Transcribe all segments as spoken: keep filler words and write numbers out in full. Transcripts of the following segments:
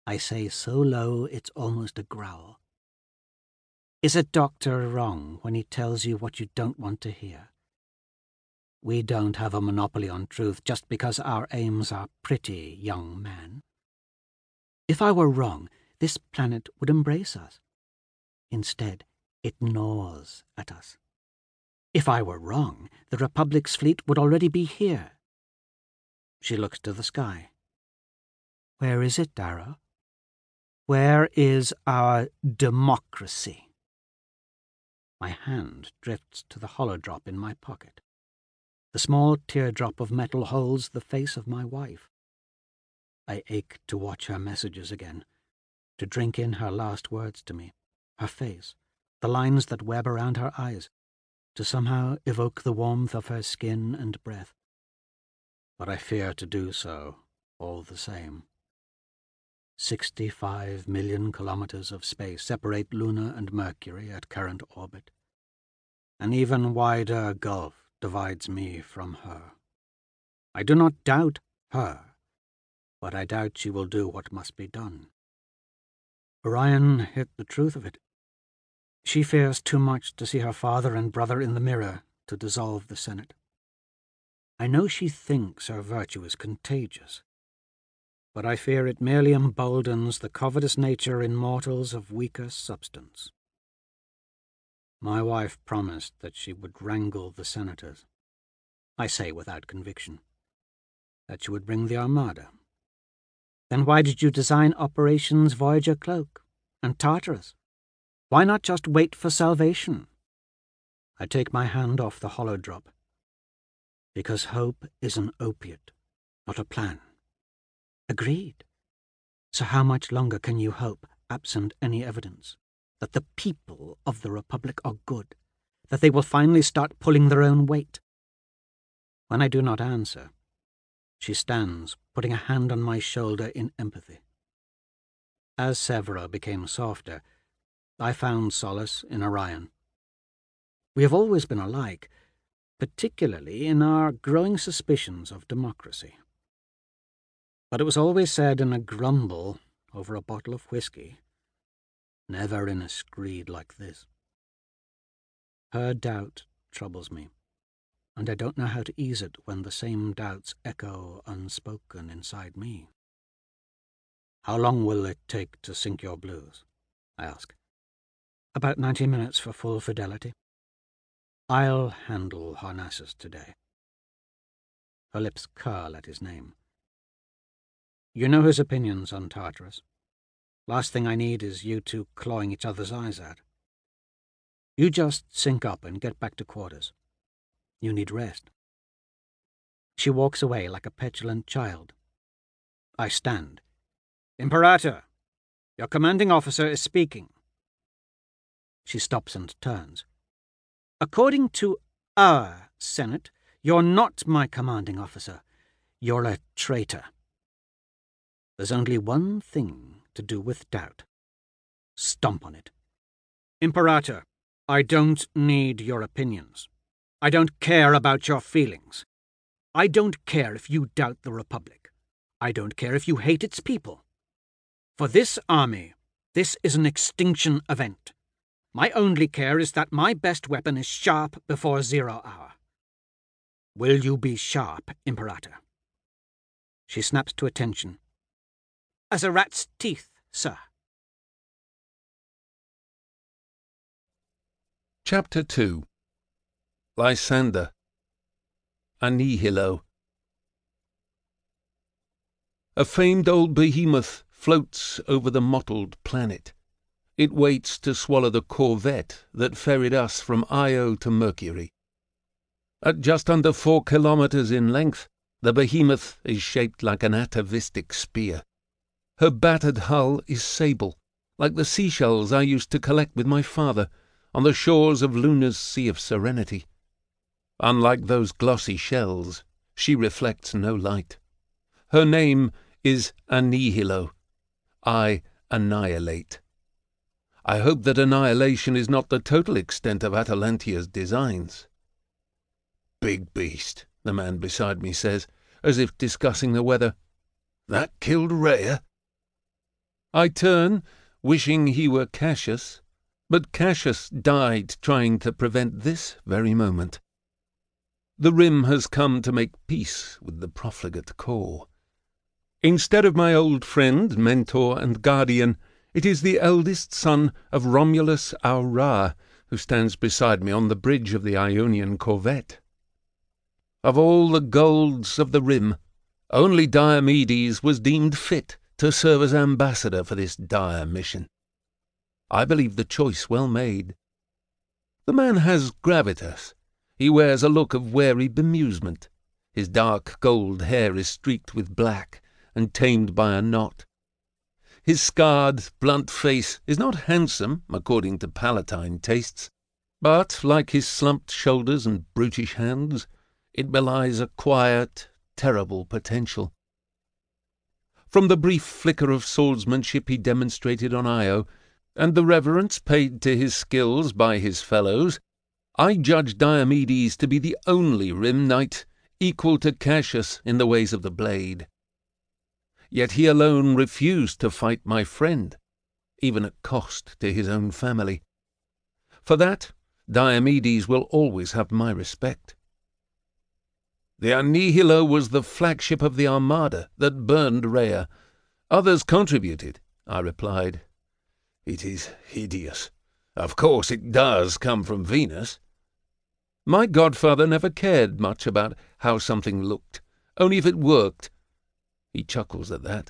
I say so low it's almost a growl. Is a doctor wrong when he tells you what you don't want to hear? We don't have a monopoly on truth just because our aims are pretty, young man. If I were wrong, this planet would embrace us. Instead, it gnaws at us. If I were wrong, the Republic's fleet would already be here. She looks to the sky. Where is it, Darrow? Where is our democracy? My hand drifts to the holodrop in my pocket. The small teardrop of metal holds the face of my wife. I ache to watch her messages again, to drink in her last words to me, her face, the lines that web around her eyes, to somehow evoke the warmth of her skin and breath. But I fear to do so, all the same. Sixty-five million kilometers of space separate Luna and Mercury at current orbit. An even wider gulf divides me from her. I do not doubt her, but I doubt she will do what must be done. Orion hit the truth of it. She fears too much to see her father and brother in the mirror to dissolve the Senate. I know she thinks her virtue is contagious, but I fear it merely emboldens the covetous nature in mortals of weaker substance. My wife promised that she would wrangle the senators. I say without conviction. That she would bring the Armada. Then why did you design Operations Voyager Cloak and Tartarus? Why not just wait for salvation? I take my hand off the holodrop. Because hope is an opiate, not a plan. Agreed. So how much longer can you hope, absent any evidence, that the people of the Republic are good, that they will finally start pulling their own weight? When I do not answer, she stands, putting a hand on my shoulder in empathy. As Severa became softer, I found solace in Orion. We have always been alike, particularly in our growing suspicions of democracy. But it was always said in a grumble over a bottle of whiskey, never in a screed like this. Her doubt troubles me, and I don't know how to ease it when the same doubts echo unspoken inside me. How long will it take to sink your blues? I ask. About ninety minutes for full fidelity. I'll handle Harnassus today. Her lips curl at his name. You know his opinions on Tartarus. Last thing I need is you two clawing each other's eyes out. You just sync up and get back to quarters. You need rest. She walks away like a petulant child. I stand. Imperator, your commanding officer is speaking. She stops and turns. According to our Senate, you're not my commanding officer. You're a traitor. There's only one thing to do with doubt. Stomp on it. Imperator, I don't need your opinions. I don't care about your feelings. I don't care if you doubt the Republic. I don't care if you hate its people. For this army, this is an extinction event. My only care is that my best weapon is sharp before zero hour. Will you be sharp, Imperator? She snaps to attention. As a rat's teeth, sir. Chapter two. Lysander. Annihilo. A famed old behemoth floats over the mottled planet. It waits to swallow the corvette that ferried us from Io to Mercury. At just under four kilometers in length, the behemoth is shaped like an atavistic spear. Her battered hull is sable, like the seashells I used to collect with my father on the shores of Luna's Sea of Serenity. Unlike those glossy shells, she reflects no light. Her name is Annihilo. I annihilate. I hope that annihilation is not the total extent of Atalantia's designs. Big beast, the man beside me says, as if discussing the weather. That killed Rhea? I turn, wishing he were Cassius, but Cassius died trying to prevent this very moment. The Rim has come to make peace with the profligate Kor. Instead of my old friend, mentor, and guardian, it is the eldest son of Romulus Aura who stands beside me on the bridge of the Ionian corvette. Of all the golds of the Rim, only Diomedes was deemed fit to serve as ambassador for this dire mission. I believe the choice well made. The man has gravitas. He wears a look of wary bemusement. His dark gold hair is streaked with black and tamed by a knot. His scarred, blunt face is not handsome, according to Palatine tastes, but, like his slumped shoulders and brutish hands, it belies a quiet, terrible potential. From the brief flicker of swordsmanship he demonstrated on Io, and the reverence paid to his skills by his fellows, I judge Diomedes to be the only Rim knight equal to Cassius in the ways of the blade. Yet he alone refused to fight my friend, even at cost to his own family. For that, Diomedes will always have my respect. The Anihilo was the flagship of the armada that burned Rhea. Others contributed, I replied. It is hideous. Of course it does come from Venus. My godfather never cared much about how something looked, only if it worked. He chuckles at that.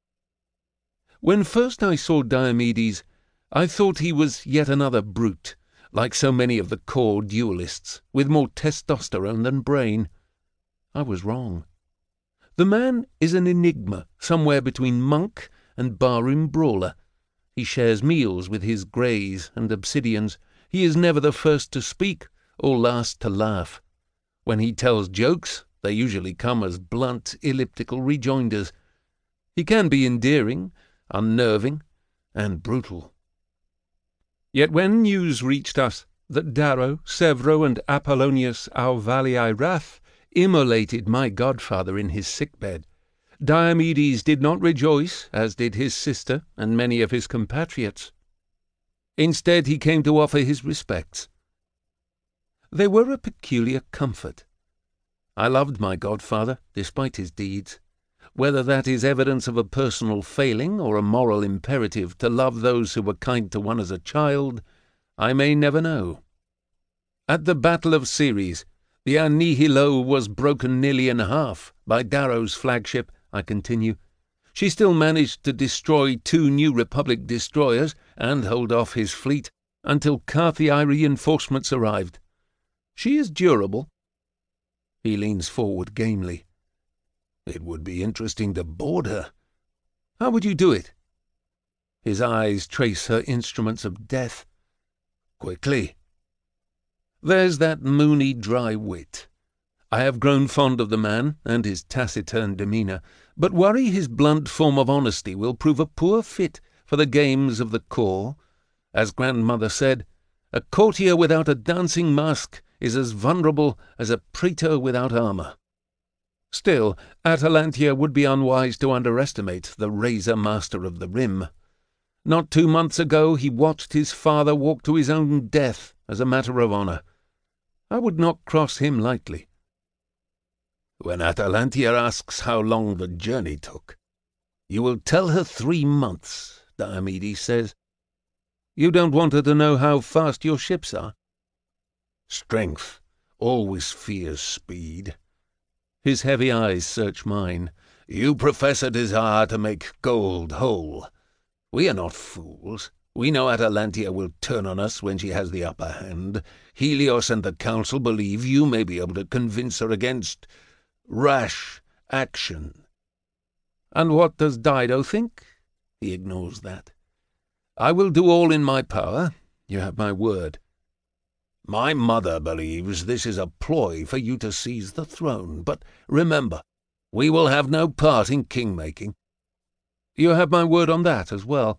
When first I saw Diomedes, I thought he was yet another brute, like so many of the Kor duelists, with more testosterone than brain. I was wrong. The man is an enigma, somewhere between monk and barroom brawler. He shares meals with his greys and obsidians. He is never the first to speak or last to laugh. When he tells jokes, they usually come as blunt, elliptical rejoinders. He can be endearing, unnerving, and brutal. Yet when news reached us that Darro, Sevro, and Apollonius Auvalii Wrath immolated my godfather in his sickbed, Diomedes did not rejoice, as did his sister and many of his compatriots. Instead, he came to offer his respects. They were a peculiar comfort. I loved my godfather, despite his deeds. Whether that is evidence of a personal failing or a moral imperative to love those who were kind to one as a child, I may never know. At the Battle of Ceres, the Anihilo was broken nearly in half by Darrow's flagship, I continue. She still managed to destroy two New Republic destroyers and hold off his fleet until Carthii reinforcements arrived. She is durable. He leans forward gamely. It would be interesting to board her. How would you do it? His eyes trace her instruments of death. Quickly. There's that moony dry wit. I have grown fond of the man and his taciturn demeanour, but worry his blunt form of honesty will prove a poor fit for the games of the Kor. As grandmother said, a courtier without a dancing mask is as vulnerable as a praetor without armour. Still, Atalantia would be unwise to underestimate the razor master of the Rim. Not two months ago he watched his father walk to his own death as a matter of honour. I would not cross him lightly. When Atalantia asks how long the journey took, you will tell her three months, Diomedes says. You don't want her to know how fast your ships are? Strength always fears speed. His heavy eyes search mine. You profess a desire to make gold whole. We are not fools. We know Atalantia will turn on us when she has the upper hand. Helios and the Council believe you may be able to convince her against rash action. And what does Dido think? He ignores that. I will do all in my power. You have my word. My mother believes this is a ploy for you to seize the throne, but remember, we will have no part in king-making. You have my word on that as well.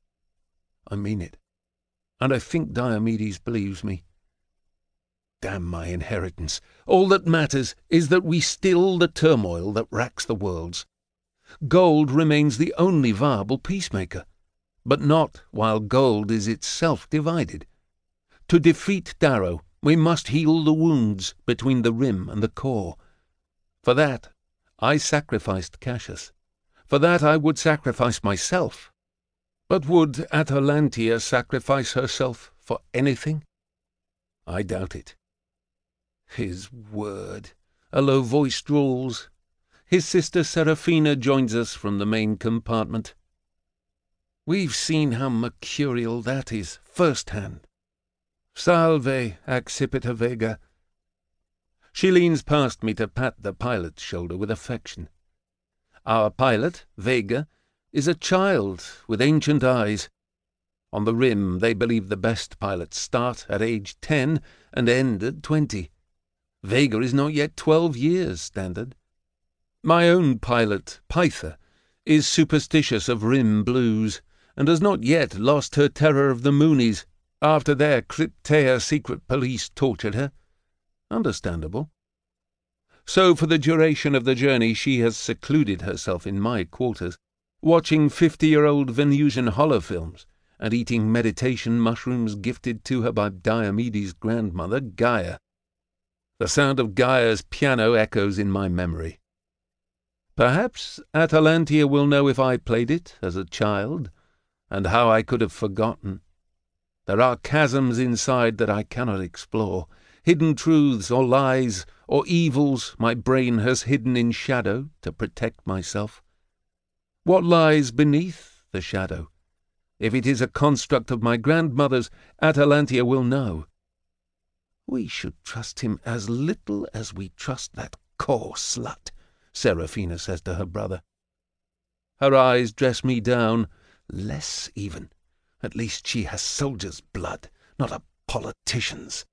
I mean it, and I think Diomedes believes me. Damn my inheritance. All that matters is that we still the turmoil that racks the worlds. Gold remains the only viable peacemaker, but not while gold is itself divided. To defeat Darrow, we must heal the wounds between the rim and the core. For that, I sacrificed Cassius. For that I would sacrifice myself. But would Atalantia sacrifice herself for anything? I doubt it. His word. A low voice drawls. His sister Seraphina joins us from the main compartment. We've seen how mercurial that is, first-hand. Salve, accipita Vega. She leans past me to pat the pilot's shoulder with affection. Our pilot, Vega, is a child with ancient eyes. On the rim, they believe the best pilots start at age ten and end at twenty. Vega is not yet twelve years standard. My own pilot, Pytha, is superstitious of rim blues, and has not yet lost her terror of the Moonies after their Cryptea secret police tortured her. Understandable. So for the duration of the journey she has secluded herself in my quarters, watching fifty-year-old Venusian holofilms and eating meditation mushrooms gifted to her by Diomedes' grandmother, Gaia. The sound of Gaia's piano echoes in my memory. Perhaps Atalantia will know if I played it as a child, and how I could have forgotten. There are chasms inside that I cannot explore, hidden truths or lies or evils my brain has hidden in shadow to protect myself. What lies beneath the shadow? If it is a construct of my grandmother's, Atalantia will know. We should trust him as little as we trust that core slut, Seraphina says to her brother. Her eyes dress me down, less even. At least she has soldier's blood, not a politician's.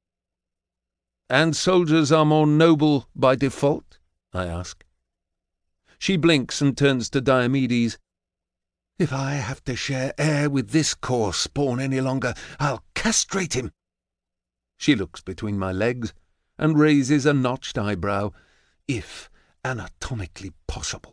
And soldiers are more noble by default? I ask. She blinks and turns to Diomedes. If I have to share air with this core spawn any longer, I'll castrate him. She looks between my legs and raises a notched eyebrow, if anatomically possible.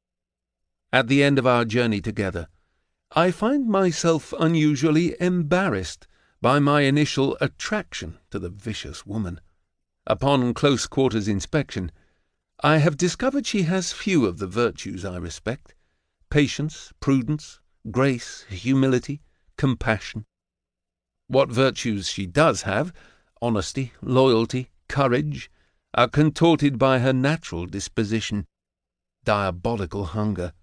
At the end of our journey together, I find myself unusually embarrassed by my initial attraction to the vicious woman. Upon close quarters inspection, I have discovered she has few of the virtues I respect: patience, prudence, grace, humility, compassion. What virtues she does have, honesty, loyalty, courage, are contorted by her natural disposition, diabolical hunger.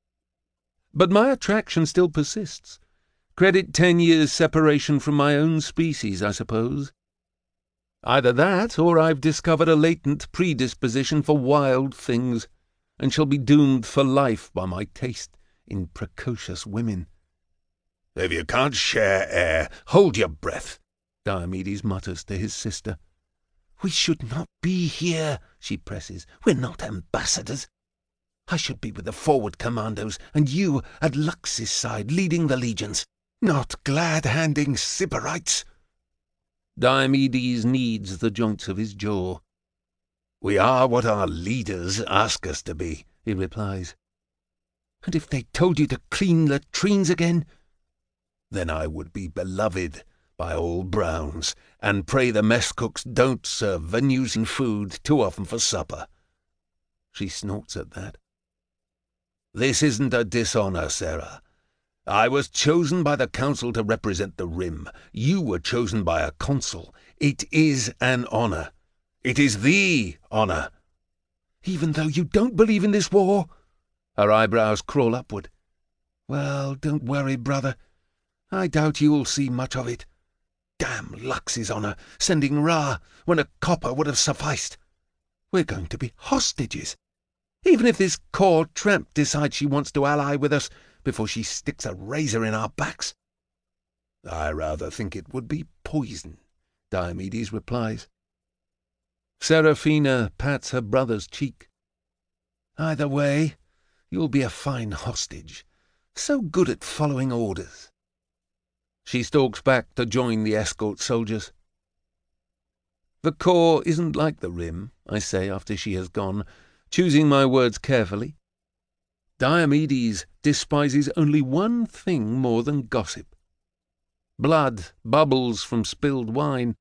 But my attraction still persists. Credit ten years' separation from my own species, I suppose. Either that, or I've discovered a latent predisposition for wild things, and shall be doomed for life by my taste in precocious women. If you can't share air, hold your breath, Diomedes mutters to his sister. We should not be here, she presses. We're not ambassadors. I should be with the forward commandos, and you at Lux's side leading the legions, not glad-handing Sybarites. Diomedes kneads the joints of his jaw. We are what our leaders ask us to be, he replies. And if they told you to clean latrines again? Then I would be beloved by all Browns, and pray the mess cooks don't serve Venusian food too often for supper. She snorts at that. This isn't a dishonour, Sarah. I was chosen by the council to represent the Rim. You were chosen by a consul. It is an honour. It is the honour. Even though you don't believe in this war? Her eyebrows crawl upward. Well, don't worry, brother. I doubt you'll see much of it. Damn Lux's honour, sending Ra when a copper would have sufficed. We're going to be hostages. Even if this core tramp decides she wants to ally with us before she sticks a razor in our backs. I rather think it would be poison, Diomedes replies. Seraphina pats her brother's cheek. Either way, you'll be a fine hostage, so good at following orders. She stalks back to join the escort soldiers. The core isn't like the Rim, I say after she has gone, choosing my words carefully. Diomedes despises only one thing more than gossip. Blood bubbles from spilled wine.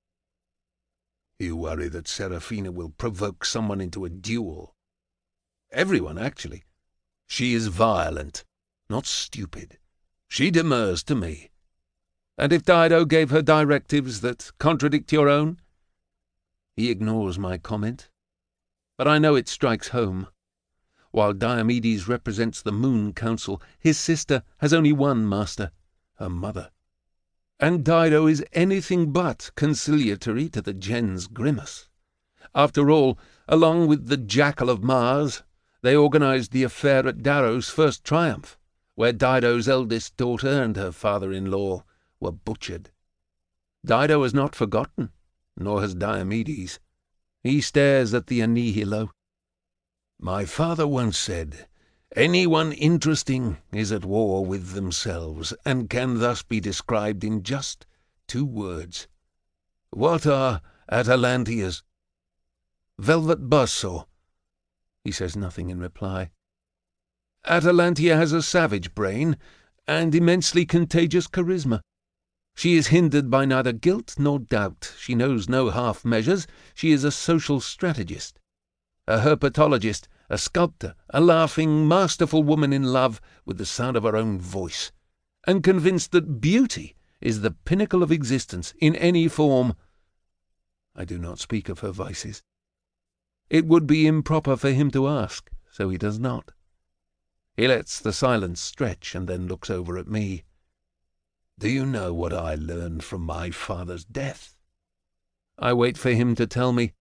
You worry that Seraphina will provoke someone into a duel. Everyone, actually. She is violent, not stupid. She demurs to me. And if Dido gave her directives that contradict your own? He ignores my comment, but I know it strikes home. While Diomedes represents the Moon Council, his sister has only one master, her mother. And Dido is anything but conciliatory to the gens Grimus. After all, along with the Jackal of Mars, they organised the affair at Darrow's first triumph, where Dido's eldest daughter and her father-in-law were butchered. Dido has not forgotten, nor has Diomedes. He stares at the Annihilo. My father once said, anyone interesting is at war with themselves, and can thus be described in just two words. What are Atalantia's? Velvet buzzsaw. He says nothing in reply. Atalantia has a savage brain and immensely contagious charisma. She is hindered by neither guilt nor doubt. She knows no half measures. She is a social strategist, a herpetologist, a sculptor, a laughing, masterful woman in love with the sound of her own voice, and convinced that beauty is the pinnacle of existence in any form. I do not speak of her vices. It would be improper for him to ask, so he does not. He lets the silence stretch and then looks over at me. Do you know what I learned from my father's death? I wait for him to tell me.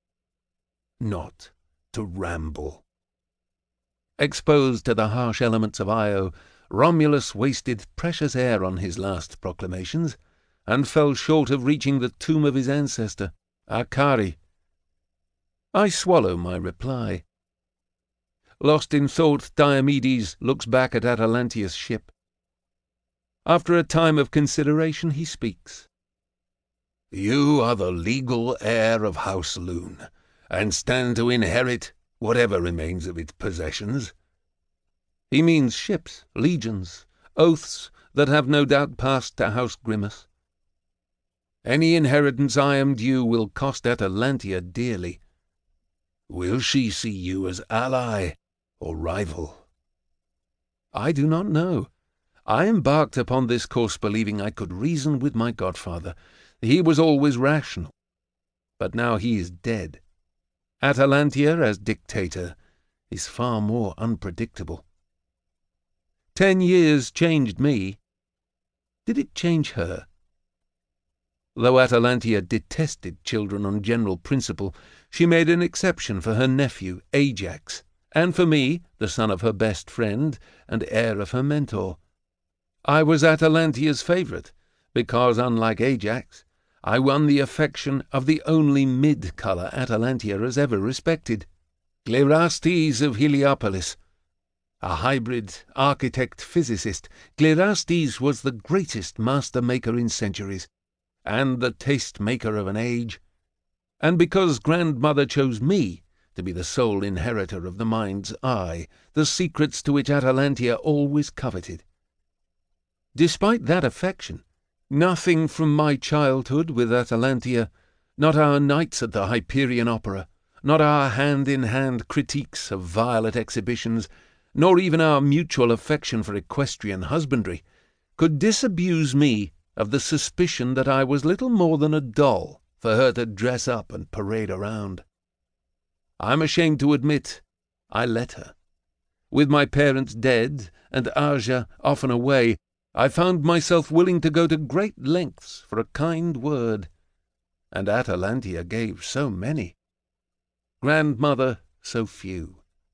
Not to ramble. Exposed to the harsh elements of Io, Romulus wasted precious air on his last proclamations, and fell short of reaching the tomb of his ancestor, Achari. I swallow my reply. Lost in thought, Diomedes looks back at Atalantia's ship. After a time of consideration, he speaks. You are the legal heir of House Lune, and stand to inherit whatever remains of its possessions. He means ships, legions, oaths that have no doubt passed to House Grimus. Any inheritance I am due will cost Atalantia dearly. Will she see you as ally or rival? I do not know. I embarked upon this course believing I could reason with my godfather. He was always rational. But now he is dead. Atalantia, as dictator, is far more unpredictable. Ten years changed me. Did it change her? Though Atalantia detested children on general principle, she made an exception for her nephew, Ajax, and for me, the son of her best friend and heir of her mentor. I was Atalantia's favourite, because, unlike Ajax, I won the affection of the only mid-colour Atalantia has ever respected, Glerastes of Heliopolis. A hybrid architect-physicist, Glerastes was the greatest master-maker in centuries, and the taste-maker of an age. And because grandmother chose me to be the sole inheritor of the mind's eye, the secrets to which Atalantia always coveted. Despite that affection, nothing from my childhood with Atalantia, not our nights at the Hyperion Opera, not our hand-in-hand critiques of violet exhibitions, nor even our mutual affection for equestrian husbandry, could disabuse me of the suspicion that I was little more than a doll for her to dress up and parade around. I'm ashamed to admit I let her. With my parents dead and Aja often away, I found myself willing to go to great lengths for a kind word, and Atalantia gave so many. Grandmother so few.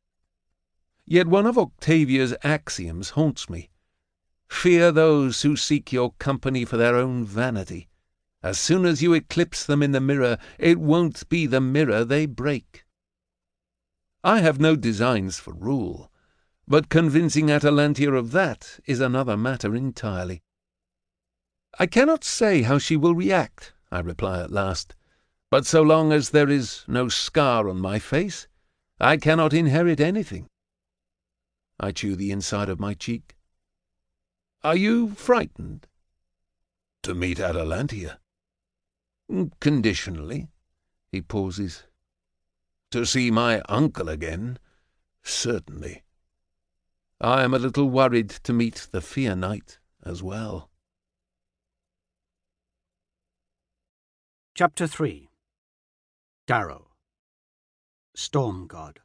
Yet one of Octavia's axioms haunts me. Fear those who seek your company for their own vanity. As soon as you eclipse them in the mirror, it won't be the mirror they break. I have no designs for rule, but convincing Atalantia of that is another matter entirely. I cannot say how she will react, I reply at last, but so long as there is no scar on my face, I cannot inherit anything. I chew the inside of my cheek. Are you frightened? To meet Atalantia. Conditionally. He pauses. To see my uncle again? Certainly. I am a little worried to meet the Fear Knight as well. Chapter three. Darrow, Storm God.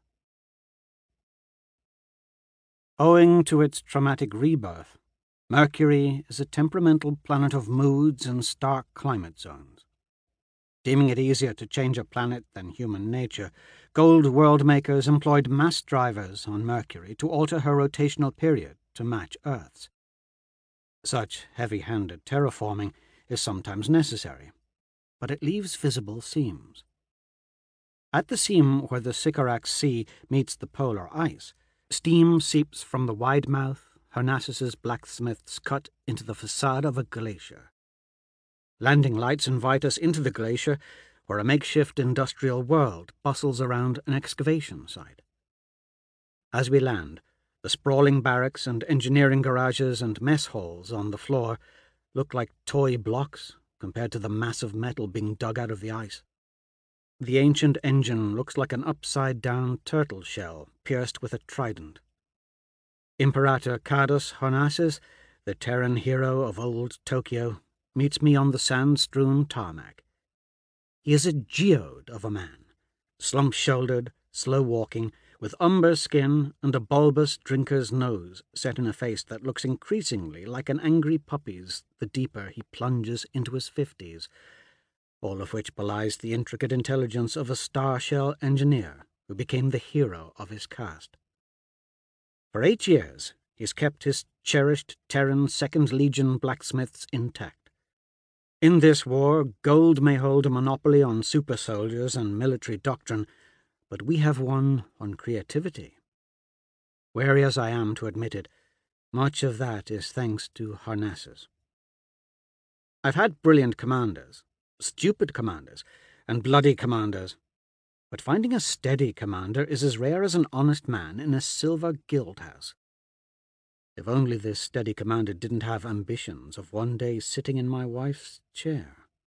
Owing to its traumatic rebirth, Mercury is a temperamental planet of moods and stark climate zones. Deeming it easier to change a planet than human nature, Gold world makers employed mass drivers on Mercury to alter her rotational period to match Earth's. Such heavy-handed terraforming is sometimes necessary, but it leaves visible seams. At the seam where the Sycorax Sea meets the polar ice, steam seeps from the wide mouth Harnassus's blacksmiths cut into the facade of a glacier. Landing lights invite us into the glacier, where a makeshift industrial world bustles around an excavation site. As we land, the sprawling barracks and engineering garages and mess halls on the floor look like toy blocks compared to the massive metal being dug out of the ice. The ancient engine looks like an upside-down turtle shell pierced with a trident. Imperator Cadus Harnassus, the Terran hero of old Tokyo, meets me on the sand-strewn tarmac. He is a geode of a man, slump-shouldered, slow-walking, with umber skin and a bulbous drinker's nose set in a face that looks increasingly like an angry puppy's the deeper he plunges into his fifties, all of which belies the intricate intelligence of a star-shell engineer who became the hero of his caste. For eight years, he's kept his cherished Terran Second Legion blacksmiths intact. In this war, Gold may hold a monopoly on super soldiers and military doctrine, but we have one on creativity. Wary as I am to admit it, much of that is thanks to Harnassus. I've had brilliant commanders, stupid commanders, and bloody commanders, but finding a steady commander is as rare as an honest man in a silver guild house. If only this steady commander didn't have ambitions of one day sitting in my wife's chair.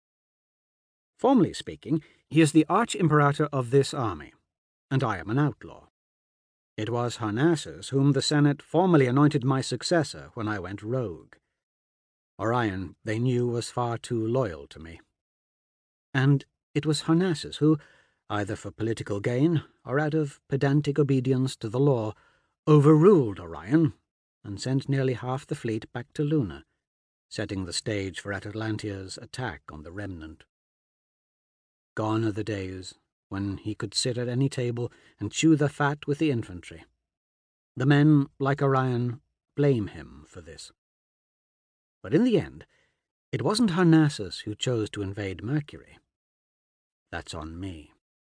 Formally speaking, he is the arch-imperator of this army, and I am an outlaw. It was Harnassus whom the Senate formally anointed my successor when I went rogue. Orion, they knew, was far too loyal to me. And it was Harnassus who, either for political gain or out of pedantic obedience to the law, overruled Orion and sent nearly half the fleet back to Luna, setting the stage for Atalantia's attack on the remnant. Gone are the days when he could sit at any table and chew the fat with the infantry. The men, like Orion, blame him for this. But in the end, it wasn't Harnassus who chose to invade Mercury. That's on me.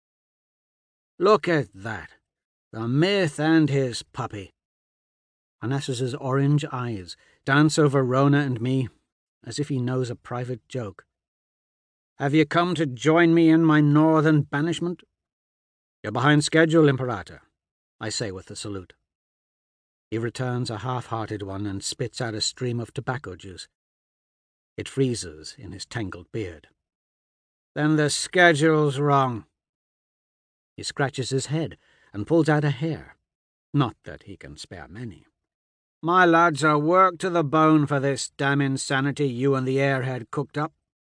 Look at that, the myth and his puppy. Harnassus's orange eyes dance over Rona and me as if he knows a private joke. Have you come to join me in my northern banishment? You're behind schedule, Imperator, I say with a salute. He returns a half-hearted one and spits out a stream of tobacco juice. It freezes in his tangled beard. Then the schedule's wrong. He scratches his head and pulls out a hair. Not that he can spare many. My lads are worked to the bone for this damn insanity you and the airhead cooked up.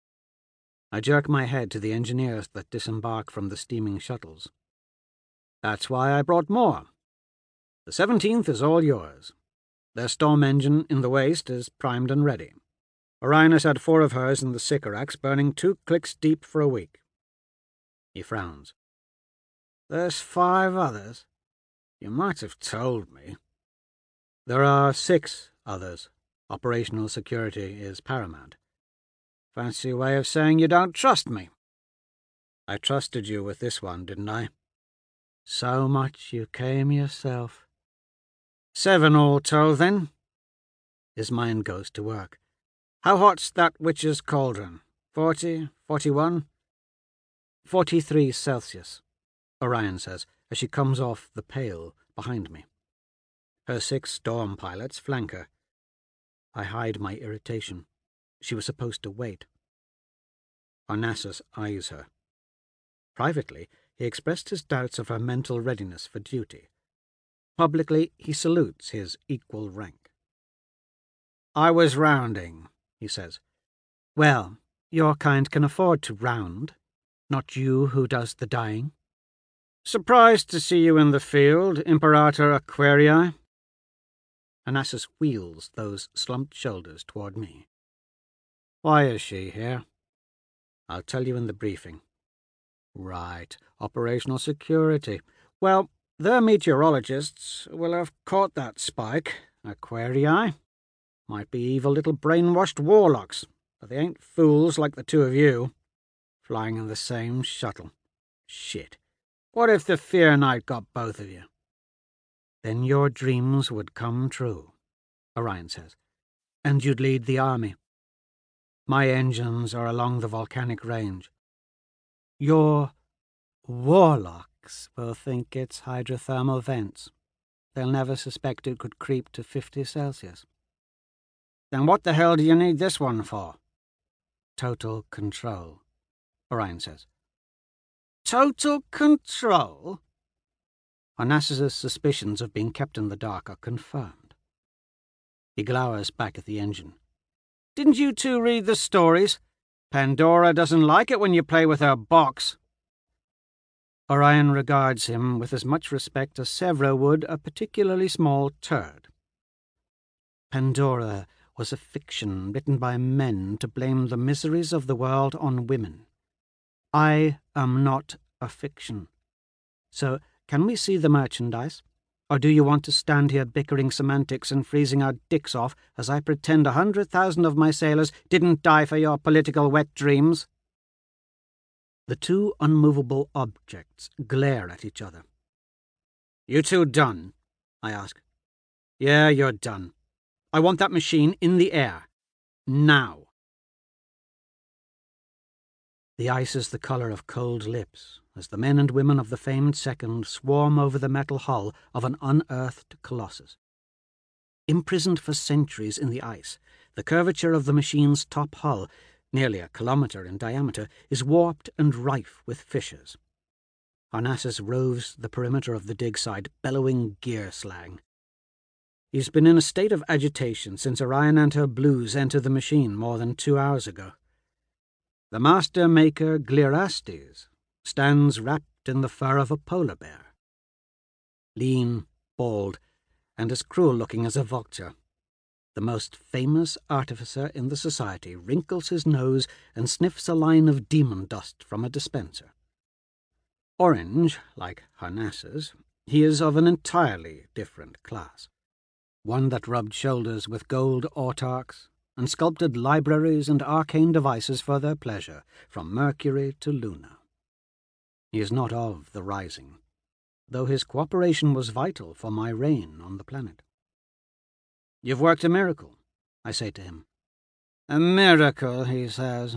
I jerk my head to the engineers that disembark from the steaming shuttles. That's why I brought more. The seventeenth is all yours. Their storm engine in the waist is primed and ready. Orion has had four of hers in the Sycorax, burning two clicks deep for a week. He frowns. There's five others. You might have told me. There are six others. Operational security is paramount. Fancy way of saying you don't trust me. I trusted you with this one, didn't I? So much you came yourself. Seven all told, then. His mind goes to work. How hot's that witch's cauldron? Forty? Forty-one? Forty-three Celsius, Orion says, as she comes off the pail behind me. Her six storm pilots flank her. I hide my irritation. She was supposed to wait. Onassis eyes her. Privately, he expressed his doubts of her mental readiness for duty. Publicly, he salutes his equal rank. "I was rounding," he says. "Well, your kind can afford to round, not you who does the dying." "Surprised to see you in the field, Imperator Aquarii." Onassis wheels those slumped shoulders toward me. "Why is she here?" "I'll tell you in the briefing." "Right, operational security. Well, their meteorologists will have caught that spike, Aquarii. Might be evil little brainwashed warlocks, but they ain't fools like the two of you, flying in the same shuttle. Shit. What if the Fear Knight got both of you?" "Then your dreams would come true," Orion says, "and you'd lead the army. My engines are along the volcanic range. Your warlocks will think it's hydrothermal vents. They'll never suspect it could creep to fifty Celsius." "Then what the hell do you need this one for?" "Total control," Orion says. "Total control?" Onassis' suspicions of being kept in the dark are confirmed. He glowers back at the engine. "Didn't you two read the stories? Pandora doesn't like it when you play with her box." Orion regards him with as much respect as Sevro would a particularly small turd. "Pandora was a fiction written by men to blame the miseries of the world on women. I am not a fiction. So, can we see the merchandise? Or do you want to stand here bickering semantics and freezing our dicks off as I pretend a hundred thousand of my sailors didn't die for your political wet dreams?" The two unmovable objects glare at each other. "You two done?" I ask. "Yeah, you're done. I want that machine in the air. Now." The ice is the color of cold lips as the men and women of the famed Second swarm over the metal hull of an unearthed colossus. Imprisoned for centuries in the ice, the curvature of the machine's top hull, nearly a kilometer in diameter, is warped and rife with fissures. Onassis roves the perimeter of the dig site, bellowing gear slang. He's been in a state of agitation since Orion and her blues entered the machine more than two hours ago. The master maker Glirastes stands wrapped in the fur of a polar bear. Lean, bald, and as cruel-looking as a vulture, the most famous artificer in the society wrinkles his nose and sniffs a line of demon dust from a dispenser. Orange, like Onassis, he is of an entirely different class, one that rubbed shoulders with gold autarchs and sculpted libraries and arcane devices for their pleasure, from Mercury to Luna. He is not of the Rising, though his cooperation was vital for my reign on the planet. "You've worked a miracle," I say to him. "A miracle," he says.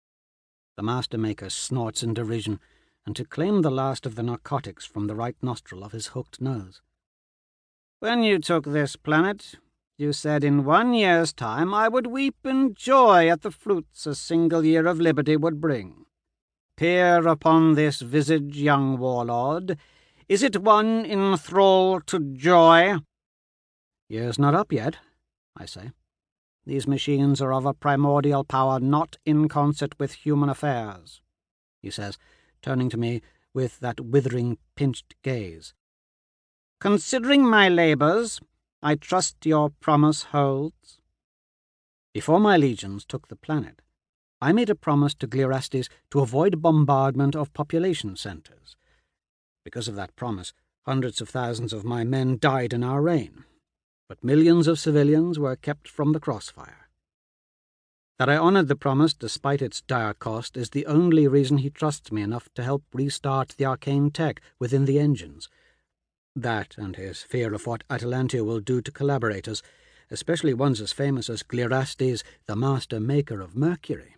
The master maker snorts in derision, and to claim the last of the narcotics from the right nostril of his hooked nose. "When you took this planet, you said in one year's time I would weep in joy at the fruits a single year of liberty would bring. Peer upon this visage, young warlord. Is it one in thrall to joy?" "Year's not up yet," I say. "These machines are of a primordial power not in concert with human affairs," he says, turning to me with that withering, pinched gaze. "Considering my labours, I trust your promise holds." Before my legions took the planet, I made a promise to Glirastes to avoid bombardment of population centres. Because of that promise, hundreds of thousands of my men died in our reign, but millions of civilians were kept from the crossfire. That I honoured the promise despite its dire cost is the only reason he trusts me enough to help restart the arcane tech within the engines. That and his fear of what Atalantia will do to collaborators, especially ones as famous as Glirastes, the master maker of Mercury.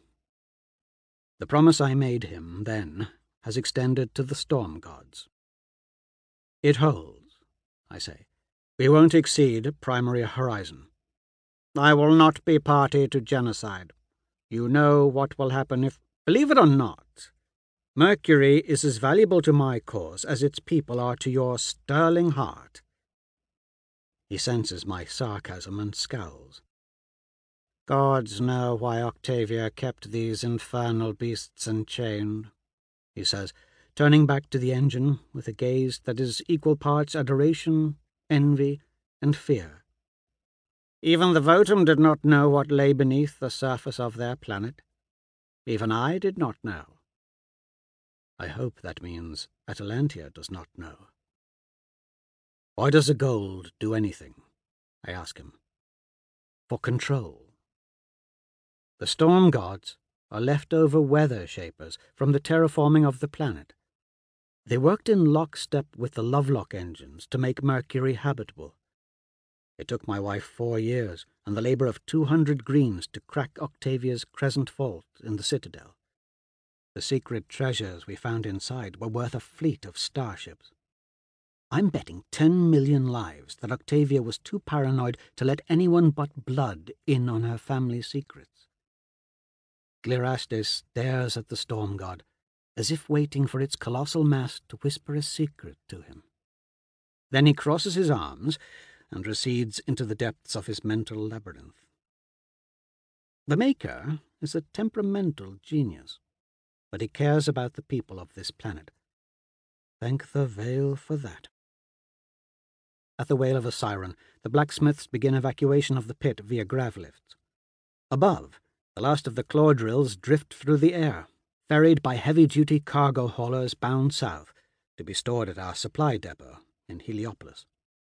The promise I made him then has extended to the storm gods. "It holds," I say. We won't exceed primary horizon. I will not be party to genocide. You know what will happen if... Believe it or not, Mercury is as valuable to my cause as its people are to your sterling heart. He senses my sarcasm and scowls. Gods know why Octavia kept these infernal beasts enchained, he says, turning back to the engine with a gaze that is equal parts adoration, envy, and fear. Even the Votum did not know what lay beneath the surface of their planet. Even I did not know. I hope that means Atalantia does not know. Why does a gold do anything? I ask him. For control. The storm gods are leftover weather shapers from the terraforming of the planet. They worked in lockstep with the Lovelock engines to make Mercury habitable. It took my wife four years and the labor of two hundred greens to crack Octavia's crescent vault in the Citadel. The secret treasures we found inside were worth a fleet of starships. I'm betting ten million lives that Octavia was too paranoid to let anyone but blood in on her family secrets. Glerastes stares at the storm god, as if waiting for its colossal mass to whisper a secret to him. Then he crosses his arms and recedes into the depths of his mental labyrinth. The Maker is a temperamental genius, but he cares about the people of this planet. Thank the Veil for that. At the wail of a siren, the blacksmiths begin evacuation of the pit via grav lifts. Above, the last of the claw drills drift through the air, ferried by heavy-duty cargo haulers bound south to be stored at our supply depot in Heliopolis.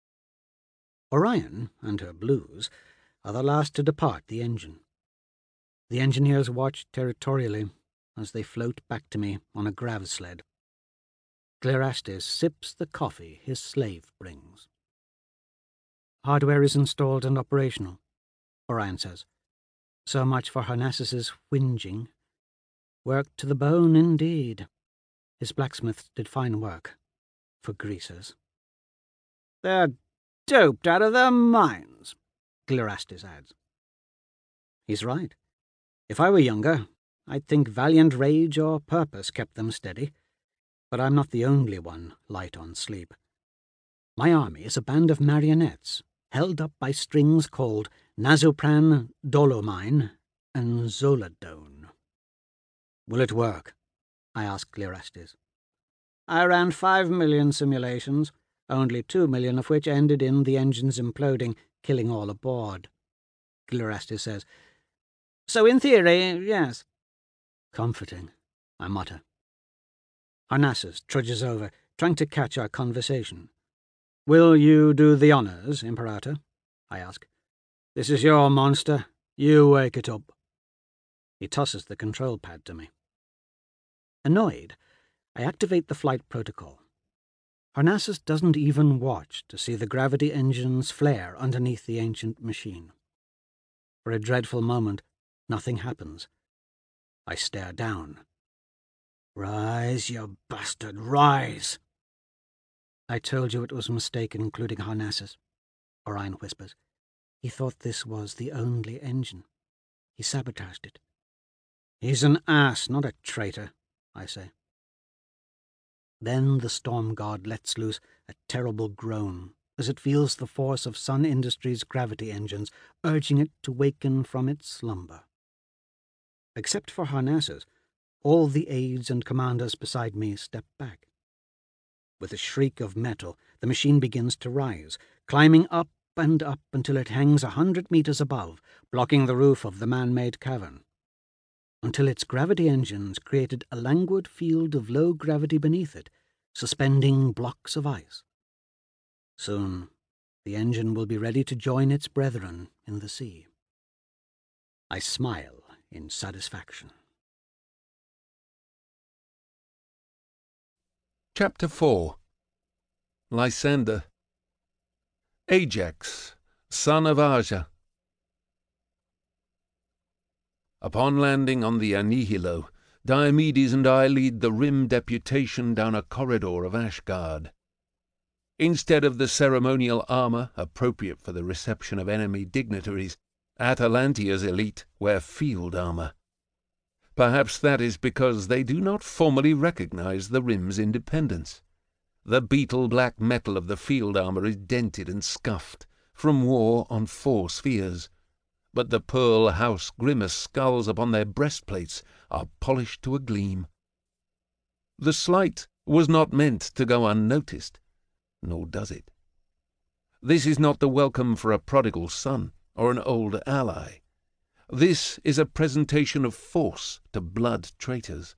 Orion and her blues are the last to depart the engine. The engineers watch territorially as they float back to me on a grav sled. Glerastes sips the coffee his slave brings. Hardware is installed and operational, Orion says. So much for Harnassis's whinging. Work to the bone, indeed. His blacksmiths did fine work, for greasers. They're doped out of their minds, Glerastes adds. He's right. If I were younger, I'd think valiant rage or purpose kept them steady. But I'm not the only one light on sleep. My army is a band of marionettes, held up by strings called Nazopran, Dolomine, and Zoladone. Will it work? I asked Glerastes. I ran five million simulations, only two million of which ended in the engines imploding, killing all aboard. Glerastes says, So in theory, yes. Comforting, I mutter. Harnassus trudges over, trying to catch our conversation. Will you do the honours, Imperator? I ask. This is your monster. You wake it up. He tosses the control pad to me. Annoyed, I activate the flight protocol. Harnassus doesn't even watch to see the gravity engines flare underneath the ancient machine. For a dreadful moment, nothing happens. I stare down. Rise, you bastard, rise! I told you it was a mistake including Harnassus, Orion whispers. He thought this was the only engine. He sabotaged it. He's an ass, not a traitor, I say. Then the storm god lets loose a terrible groan as it feels the force of Sun Industries' gravity engines urging it to waken from its slumber. Except for Harnassus, all the aides and commanders beside me step back. With a shriek of metal, the machine begins to rise, climbing up and up until it hangs a hundred meters above, blocking the roof of the man-made cavern. Until its gravity engines created a languid field of low gravity beneath it, suspending blocks of ice. Soon, the engine will be ready to join its brethren in the sea. I smile in satisfaction. Chapter four. Lysander. Ajax, son of Aja. Upon landing on the Anihilo, Diomedes and I lead the Rim deputation down a corridor of Ashgard. Instead of the ceremonial armour appropriate for the reception of enemy dignitaries, Atalantia's elite wear field armour. Perhaps that is because they do not formally recognize the Rim's independence. The beetle-black metal of the field armour is dented and scuffed from war on four spheres, but the pearl house grimace skulls upon their breastplates are polished to a gleam. The slight was not meant to go unnoticed, nor does it. This is not the welcome for a prodigal son or an old ally. This is a presentation of force to blood traitors.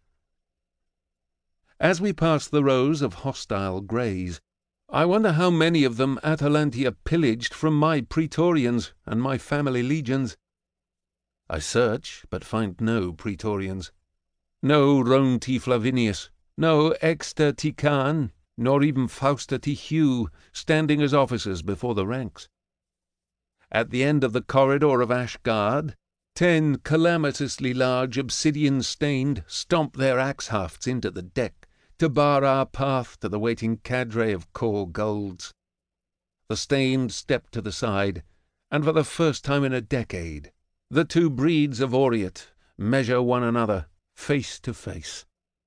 As we pass the rows of hostile greys, I wonder how many of them Atalantia pillaged from my Praetorians and my family legions. I search, but find no Praetorians, no Ronti Flavinius, no Exter Tican, nor even Fausta Tihu standing as officers before the ranks. At the end of the corridor of Ashgard, ten calamitously large obsidian-stained stomp their axe-hafts into the deck to bar our path to the waiting cadre of core golds. The stained step to the side, and for the first time in a decade, the two breeds of Oriat measure one another face to face.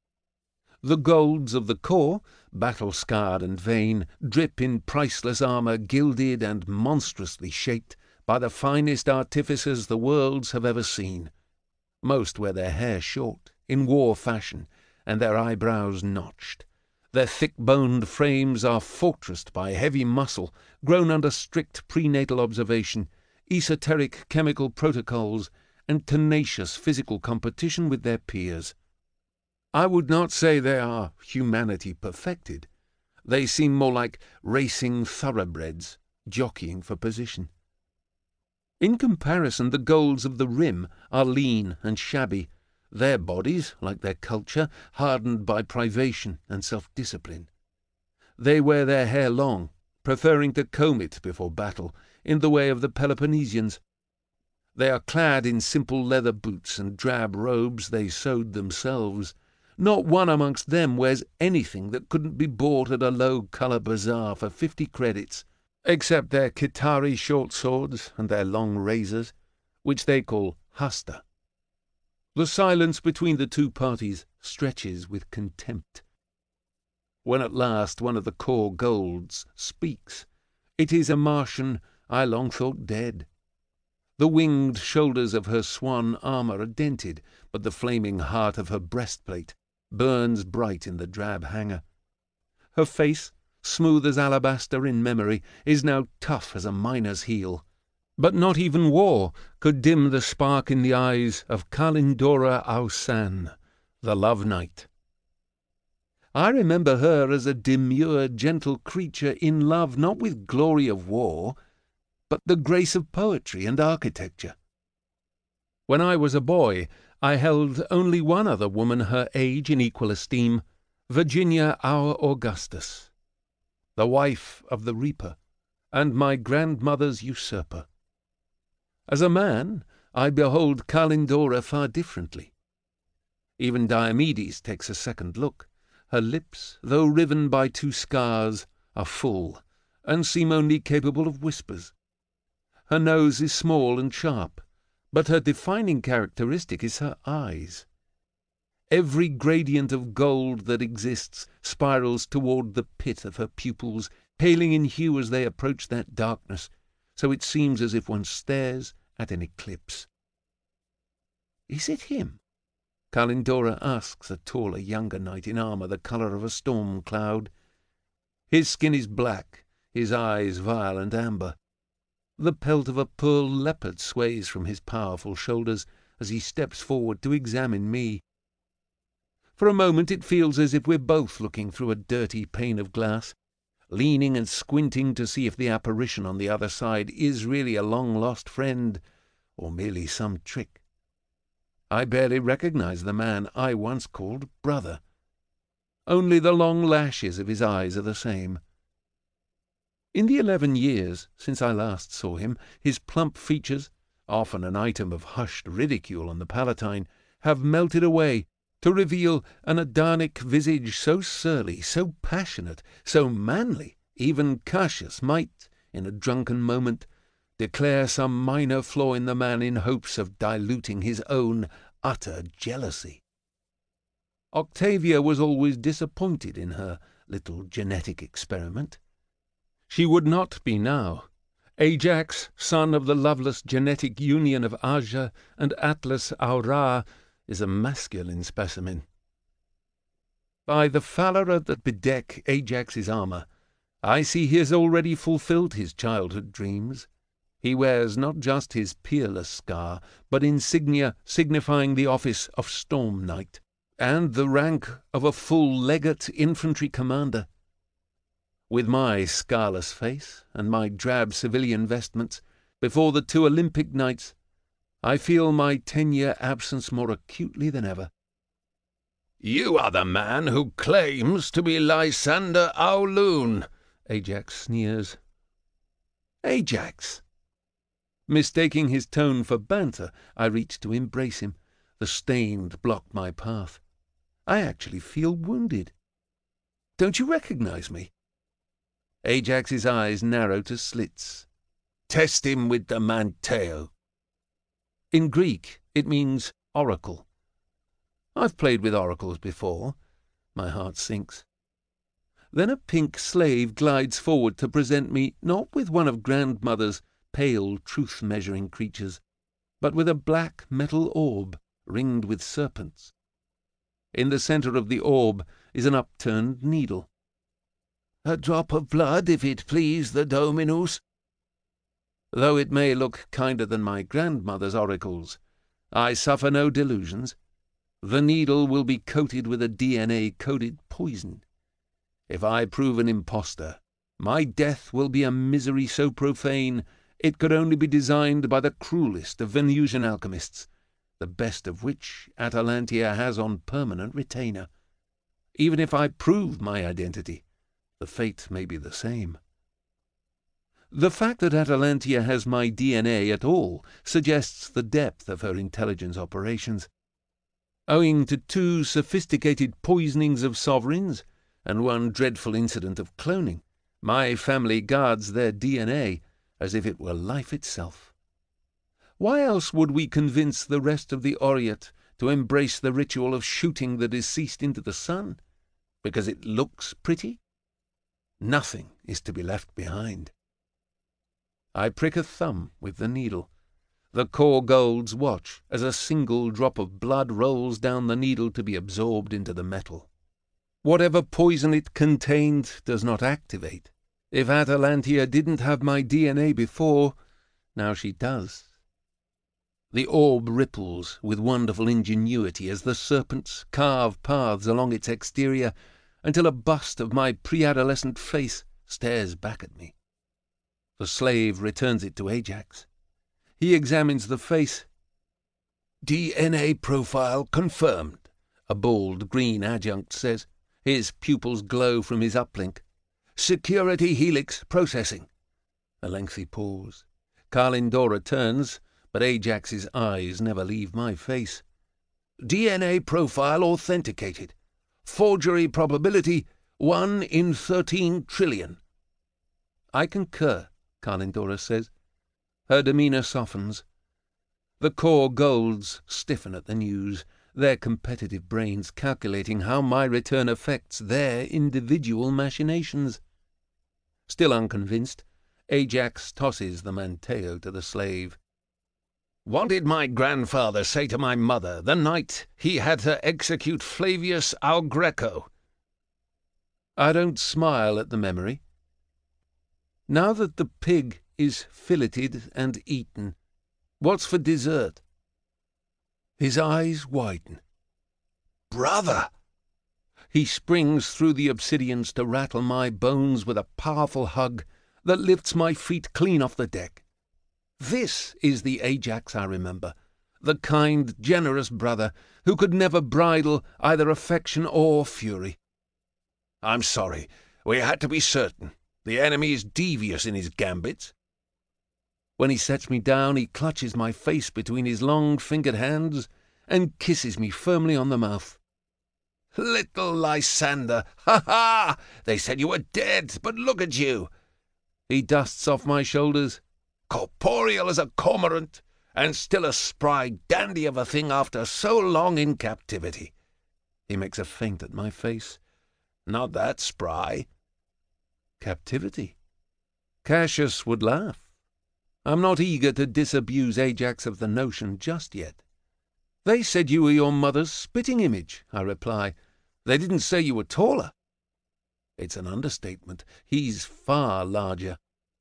The golds of the core, battle-scarred and vain, drip in priceless armour gilded and monstrously shaped by the finest artificers the worlds have ever seen. Most wear their hair short, in war fashion, and their eyebrows notched. Their thick-boned frames are fortressed by heavy muscle, grown under strict prenatal observation, esoteric chemical protocols, and tenacious physical competition with their peers. I would not say they are humanity perfected. They seem more like racing thoroughbreds, jockeying for position. In comparison, the golds of the Rim are lean and shabby, their bodies, like their culture, hardened by privation and self-discipline. They wear their hair long, preferring to comb it before battle, in the way of the Peloponnesians. They are clad in simple leather boots and drab robes they sewed themselves. Not one amongst them wears anything that couldn't be bought at a low-colour bazaar for fifty credits, except their Kitari short swords and their long razors, which they call hasta. The silence between the two parties stretches with contempt. When at last one of the core golds speaks, it is a Martian I long thought dead. The winged shoulders of her swan armour are dented, but the flaming heart of her breastplate burns bright in the drab hanger. Her face, smooth as alabaster in memory, is now tough as a miner's heel. But not even war could dim the spark in the eyes of Kalindora Ausan, the Love Knight. I remember her as a demure, gentle creature in love not with glory of war, but the grace of poetry and architecture. When I was a boy, I held only one other woman her age in equal esteem, Virginia our Augustus, the wife of the Reaper, and my grandmother's usurper. As a man, I behold Kalindora far differently. Even Diomedes takes a second look. Her lips, though riven by two scars, are full, and seem only capable of whispers. Her nose is small and sharp, but her defining characteristic is her eyes. Every gradient of gold that exists spirals toward the pit of her pupils, paling in hue as they approach that darkness, so it seems as if one stares at an eclipse. "Is it him?" Kalindora asks a taller, younger knight in armour the colour of a storm cloud. His skin is black, his eyes vile and amber. The pelt of a pearl leopard sways from his powerful shoulders as he steps forward to examine me. For a moment it feels as if we're both looking through a dirty pane of glass, leaning and squinting to see if the apparition on the other side is really a long-lost friend, or merely some trick. I barely recognize the man I once called brother. Only the long lashes of his eyes are the same. In the eleven years since I last saw him, his plump features, often an item of hushed ridicule on the Palatine, have melted away to reveal an Adanic visage so surly, so passionate, so manly, even Cassius might, in a drunken moment, declare some minor flaw in the man in hopes of diluting his own utter jealousy. Octavia was always disappointed in her little genetic experiment. She would not be now. Ajax, son of the loveless genetic union of Aja and Atlas Aura, is a masculine specimen. By the phalera that bedeck Ajax's armour, I see he has already fulfilled his childhood dreams. He wears not just his peerless scar, but insignia signifying the office of Storm Knight, and the rank of a full legate infantry commander. With my scarless face and my drab civilian vestments, before the two Olympic nights, I feel my ten-year absence more acutely than ever. "You are the man who claims to be Lysander Aulun," Ajax sneers. Ajax! Mistaking his tone for banter, I reached to embrace him. The stained blocked my path. I actually feel wounded. Don't you recognize me? Ajax's eyes narrow to slits. "Test him with the Manteo." In Greek, it means oracle. I've played with oracles before. My heart sinks. Then a pink slave glides forward to present me not with one of grandmother's pale truth-measuring creatures, but with a black metal orb ringed with serpents. In the centre of the orb is an upturned needle. "A drop of blood, if it please the Dominus." Though it may look kinder than my grandmother's oracles, I suffer no delusions. The needle will be coated with a D N A-coded poison. If I prove an impostor, my death will be a misery so profane it could only be designed by the cruellest of Venusian alchemists, the best of which Atalantia has on permanent retainer. Even if I prove my identity, the fate may be the same. The fact that Atalantia has my D N A at all suggests the depth of her intelligence operations. Owing to two sophisticated poisonings of sovereigns and one dreadful incident of cloning, my family guards their D N A as if it were life itself. Why else would we convince the rest of the Orient to embrace the ritual of shooting the deceased into the sun? Because it looks pretty? Nothing is to be left behind. I prick a thumb with the needle. The core golds watch as a single drop of blood rolls down the needle to be absorbed into the metal. Whatever poison it contained does not activate. If Atalantia didn't have my D N A before, now she does. The orb ripples with wonderful ingenuity as the serpents carve paths along its exterior until a bust of my pre-adolescent face stares back at me. The slave returns it to Ajax. He examines the face. "D N A profile confirmed," a bald green adjunct says. His pupils glow from his uplink. "Security helix processing." A lengthy pause. Carlindora turns, but Ajax's eyes never leave my face. "D N A profile authenticated. Forgery probability one in thirteen trillion. I concur, Carlindora says. Her demeanour softens. The core golds stiffen at the news, their competitive brains calculating how my return affects their individual machinations. Still unconvinced, Ajax tosses the manteo to the slave. "What did my grandfather say to my mother the night he had to execute Flavius Augreco?" I don't smile at the memory. Now that the pig is filleted and eaten, what's for dessert? His eyes widen. "Brother!" He springs through the obsidians to rattle my bones with a powerful hug that lifts my feet clean off the deck. This is the Ajax I remember, the kind, generous brother who could never bridle either affection or fury. "I'm sorry. We had to be certain. The enemy is devious in his gambits." When he sets me down, he clutches my face between his long-fingered hands and kisses me firmly on the mouth. Little Lysander! Ha ha! They said you were dead, but look at you! He dusts off my shoulders. Corporeal as a cormorant, and still a spry dandy of a thing after so long in captivity. He makes a feint at my face. Not that spry. Captivity? Cassius would laugh. I'm not eager to disabuse Ajax of the notion just yet. They said you were your mother's spitting image, I reply. They didn't say you were taller. It's an understatement. He's far larger.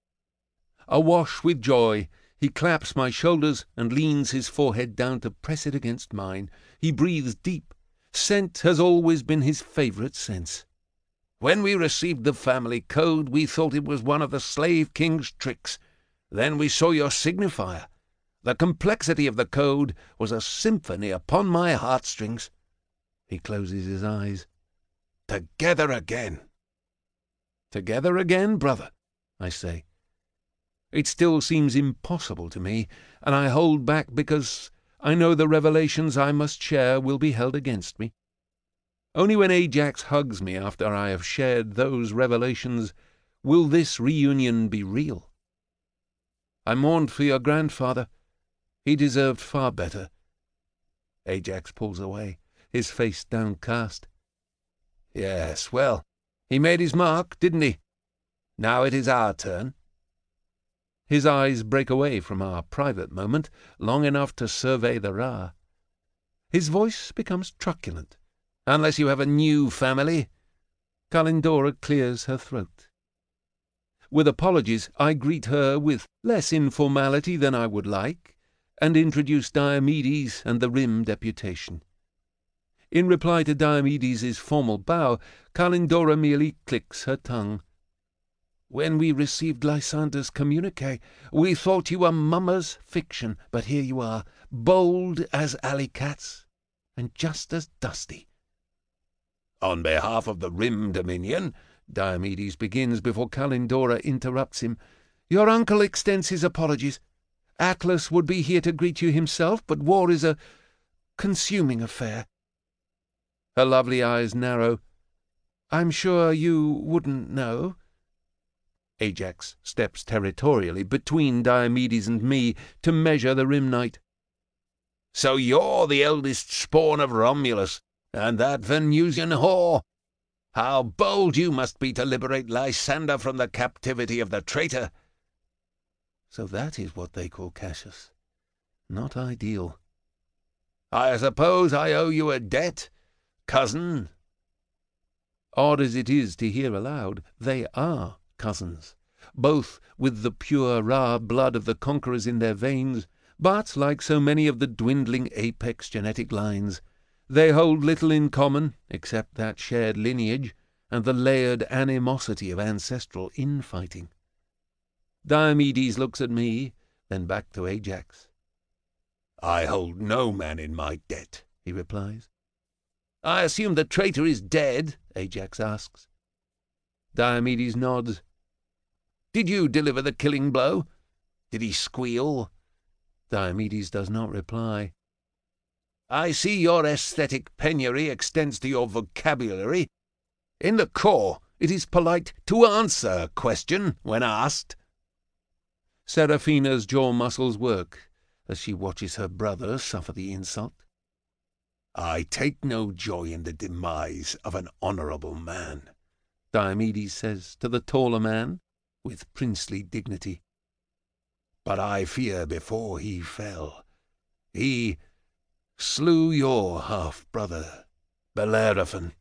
Awash with joy, he claps my shoulders and leans his forehead down to press it against mine. He breathes deep. Scent has always been his favourite sense. When we received the family code, we thought it was one of the slave king's tricks. Then we saw your signifier. The complexity of the code was a symphony upon my heartstrings. He closes his eyes. Together again. Together again, brother, I say. It still seems impossible to me, and I hold back because I know the revelations I must share will be held against me. Only when Ajax hugs me after I have shared those revelations will this reunion be real. I mourned for your grandfather. He deserved far better. Ajax pulls away, his face downcast. Yes, well, he made his mark, didn't he? Now it is our turn. His eyes break away from our private moment long enough to survey the Ra. His voice becomes truculent. Unless you have a new family. Kalindora clears her throat. With apologies, I greet her with less informality than I would like, and introduce Diomedes and the Rim deputation. In reply to Diomedes's formal bow, Kalindora merely clicks her tongue. When we received Lysander's communique, we thought you were Mummer's fiction, but here you are, bold as alley cats, and just as dusty. On behalf of the Rim Dominion, Diomedes begins before Kalindora interrupts him. Your uncle extends his apologies. Atlas would be here to greet you himself, but war is a consuming affair. Her lovely eyes narrow. I'm sure you wouldn't know. Ajax steps territorially between Diomedes and me to measure the Rim Knight. So you're the eldest spawn of Romulus, and that Venusian whore. How bold you must be to liberate Lysander from the captivity of the traitor. So that is what they call Cassius. Not ideal. I suppose I owe you a debt, cousin. Odd as it is to hear aloud, they are cousins, both with the pure Ra blood of the conquerors in their veins, but, like so many of the dwindling apex genetic lines, they hold little in common except that shared lineage and the layered animosity of ancestral infighting. Diomedes looks at me, then back to Ajax. I hold no man in my debt, he replies. I assume the traitor is dead, Ajax asks. Diomedes nods. Did you deliver the killing blow? Did he squeal? Diomedes does not reply. I see your aesthetic penury extends to your vocabulary. In the corps, it is polite to answer a question when asked. Seraphina's jaw muscles work as she watches her brother suffer the insult. I take no joy in the demise of an honourable man, Diomedes says to the taller man with princely dignity. But I fear before he fell, he slew your half-brother, Bellerophon.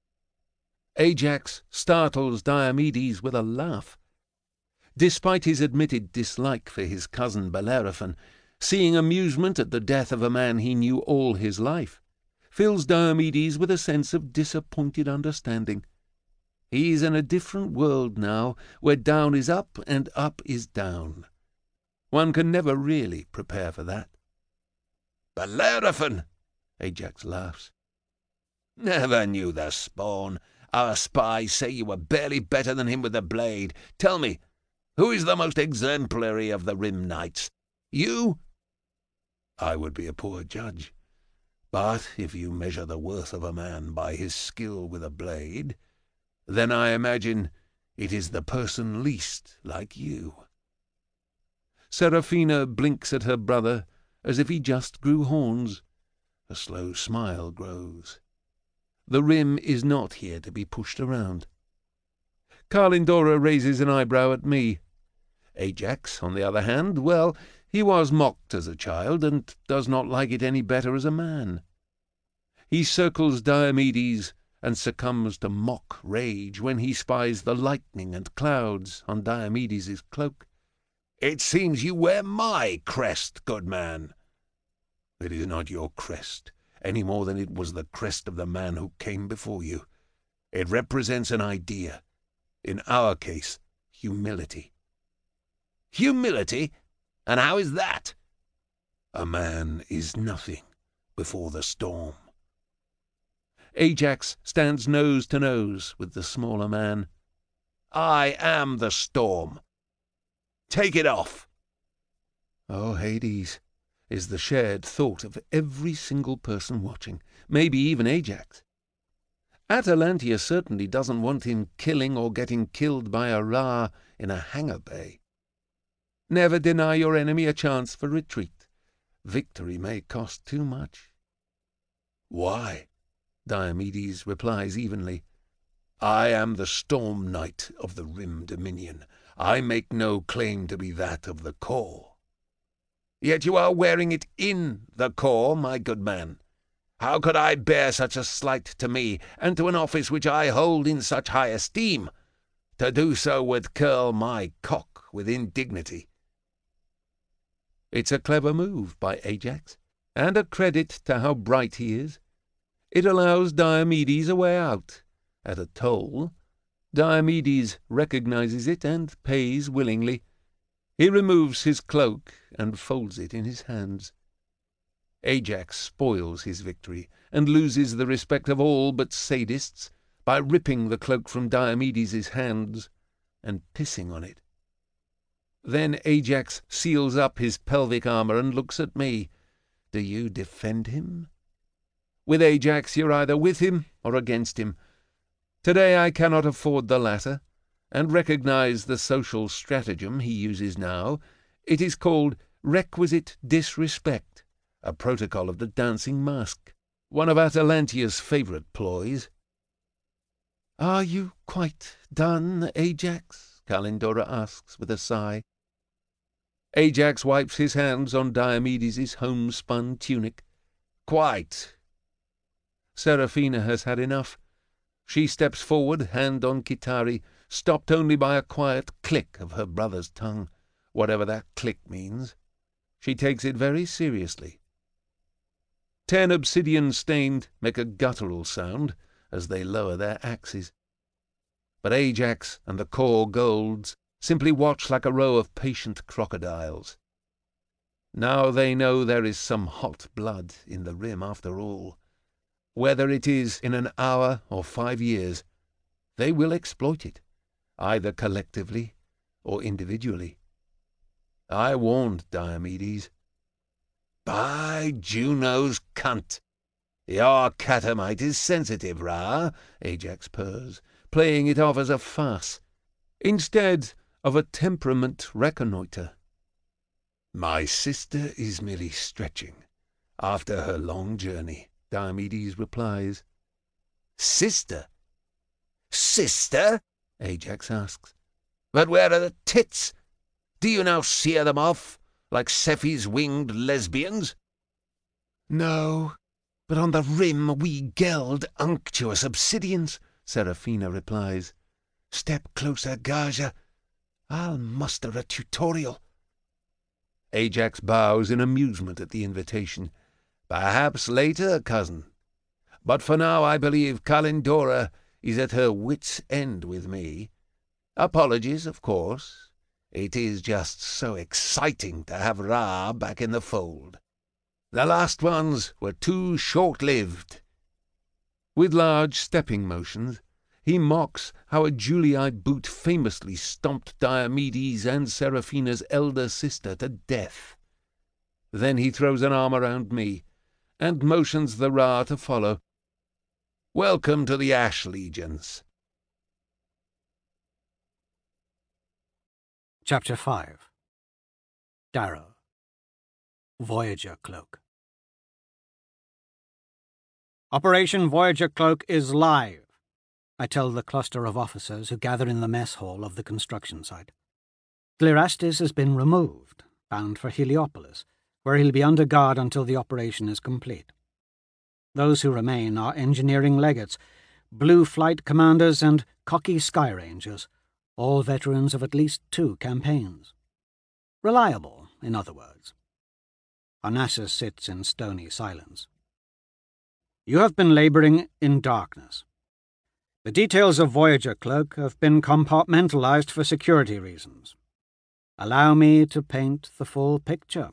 Ajax startles Diomedes with a laugh. Despite his admitted dislike for his cousin Bellerophon, seeing amusement at the death of a man he knew all his life fills Diomedes with a sense of disappointed understanding. He is in a different world now, where down is up and up is down. One can never really prepare for that. Bellerophon! Ajax laughs. Never knew the spawn. Our spies say you were barely better than him with the blade. Tell me, who is the most exemplary of the Rim Knights? You? I would be a poor judge. But if you measure the worth of a man by his skill with a blade, then I imagine it is the person least like you." Seraphina blinks at her brother as if he just grew horns. A slow smile grows. The rim is not here to be pushed around. Kalindora raises an eyebrow at me. Ajax, on the other hand, well, he was mocked as a child, and does not like it any better as a man. He circles Diomedes and succumbs to mock rage when he spies the lightning and clouds on Diomedes's cloak. "It seems you wear my crest, good man." "It is not your crest, any more than it was the crest of the man who came before you. It represents an idea. In our case, humility." "Humility? And how is that?" "A man is nothing before the storm." Ajax stands nose to nose with the smaller man. "I am the storm. Take it off." "Oh, Hades," is the shared thought of every single person watching, maybe even Ajax. Atalantia certainly doesn't want him killing or getting killed by a Ra in a hangar bay. Never deny your enemy a chance for retreat. Victory may cost too much. "Why?" Diomedes replies evenly. "I am the Storm Knight of the Rim Dominion. I make no claim to be that of the core." "Yet you are wearing it in the core, my good man. How could I bear such a slight to me, and to an office which I hold in such high esteem? To do so would curl my cock with indignity." It's a clever move by Ajax, and a credit to how bright he is. It allows Diomedes a way out, at a toll. Diomedes recognizes it and pays willingly. He removes his cloak and folds it in his hands. Ajax spoils his victory and loses the respect of all but sadists by ripping the cloak from Diomedes' hands and pissing on it. Then Ajax seals up his pelvic armour and looks at me. Do you defend him? With Ajax you're either with him or against him. Today I cannot afford the latter, and recognize the social stratagem he uses now. It is called requisite disrespect, a protocol of the dancing mask, one of Atalantia's favourite ploys. "Are you quite done, Ajax?" Kalindora asks with a sigh. Ajax wipes his hands on Diomedes' homespun tunic. "Quite." Seraphina has had enough. She steps forward, hand on Kitari, stopped only by a quiet click of her brother's tongue, whatever that click means. She takes it very seriously. Ten obsidian-stained make a guttural sound as they lower their axes. But Ajax and the core golds simply watch like a row of patient crocodiles. Now they know there is some hot blood in the rim after all. Whether it is in an hour or five years, they will exploit it, either collectively or individually. I warned Diomedes. "By Juno's cunt! Your catamite is sensitive, Ra," Ajax purrs, playing it off as a farce, instead of a temperament reconnoitre. "My sister is merely stretching after her long journey," Diomedes replies. "Sister? Sister?" Ajax asks. "But where are the tits? Do you now sear them off, like Cephes' winged lesbians?" "No, but on the rim we geld unctuous obsidians," Seraphina replies. "Step closer, Gaja. I'll muster a tutorial." Ajax bows in amusement at the invitation. "Perhaps later, cousin. But for now I believe Kalindora is at her wit's end with me. Apologies, of course. It is just so exciting to have Ra back in the fold. The last ones were too short-lived." With large stepping motions, he mocks how a Julii boot famously stomped Diomedes and Seraphina's elder sister to death. Then he throws an arm around me, and motions the Ra to follow. Welcome to the Ash Legions. Chapter five. Darrow. Voyager Cloak. Operation Voyager Cloak is live, I tell the cluster of officers who gather in the mess hall of the construction site. Clearastis has been removed, bound for Heliopolis, where he'll be under guard until the operation is complete. Those who remain are engineering legates, blue flight commanders, and cocky sky rangers, all veterans of at least two campaigns. Reliable, in other words. Onassis sits in stony silence. You have been laboring in darkness. The details of Voyager Cloak have been compartmentalized for security reasons. Allow me to paint the full picture.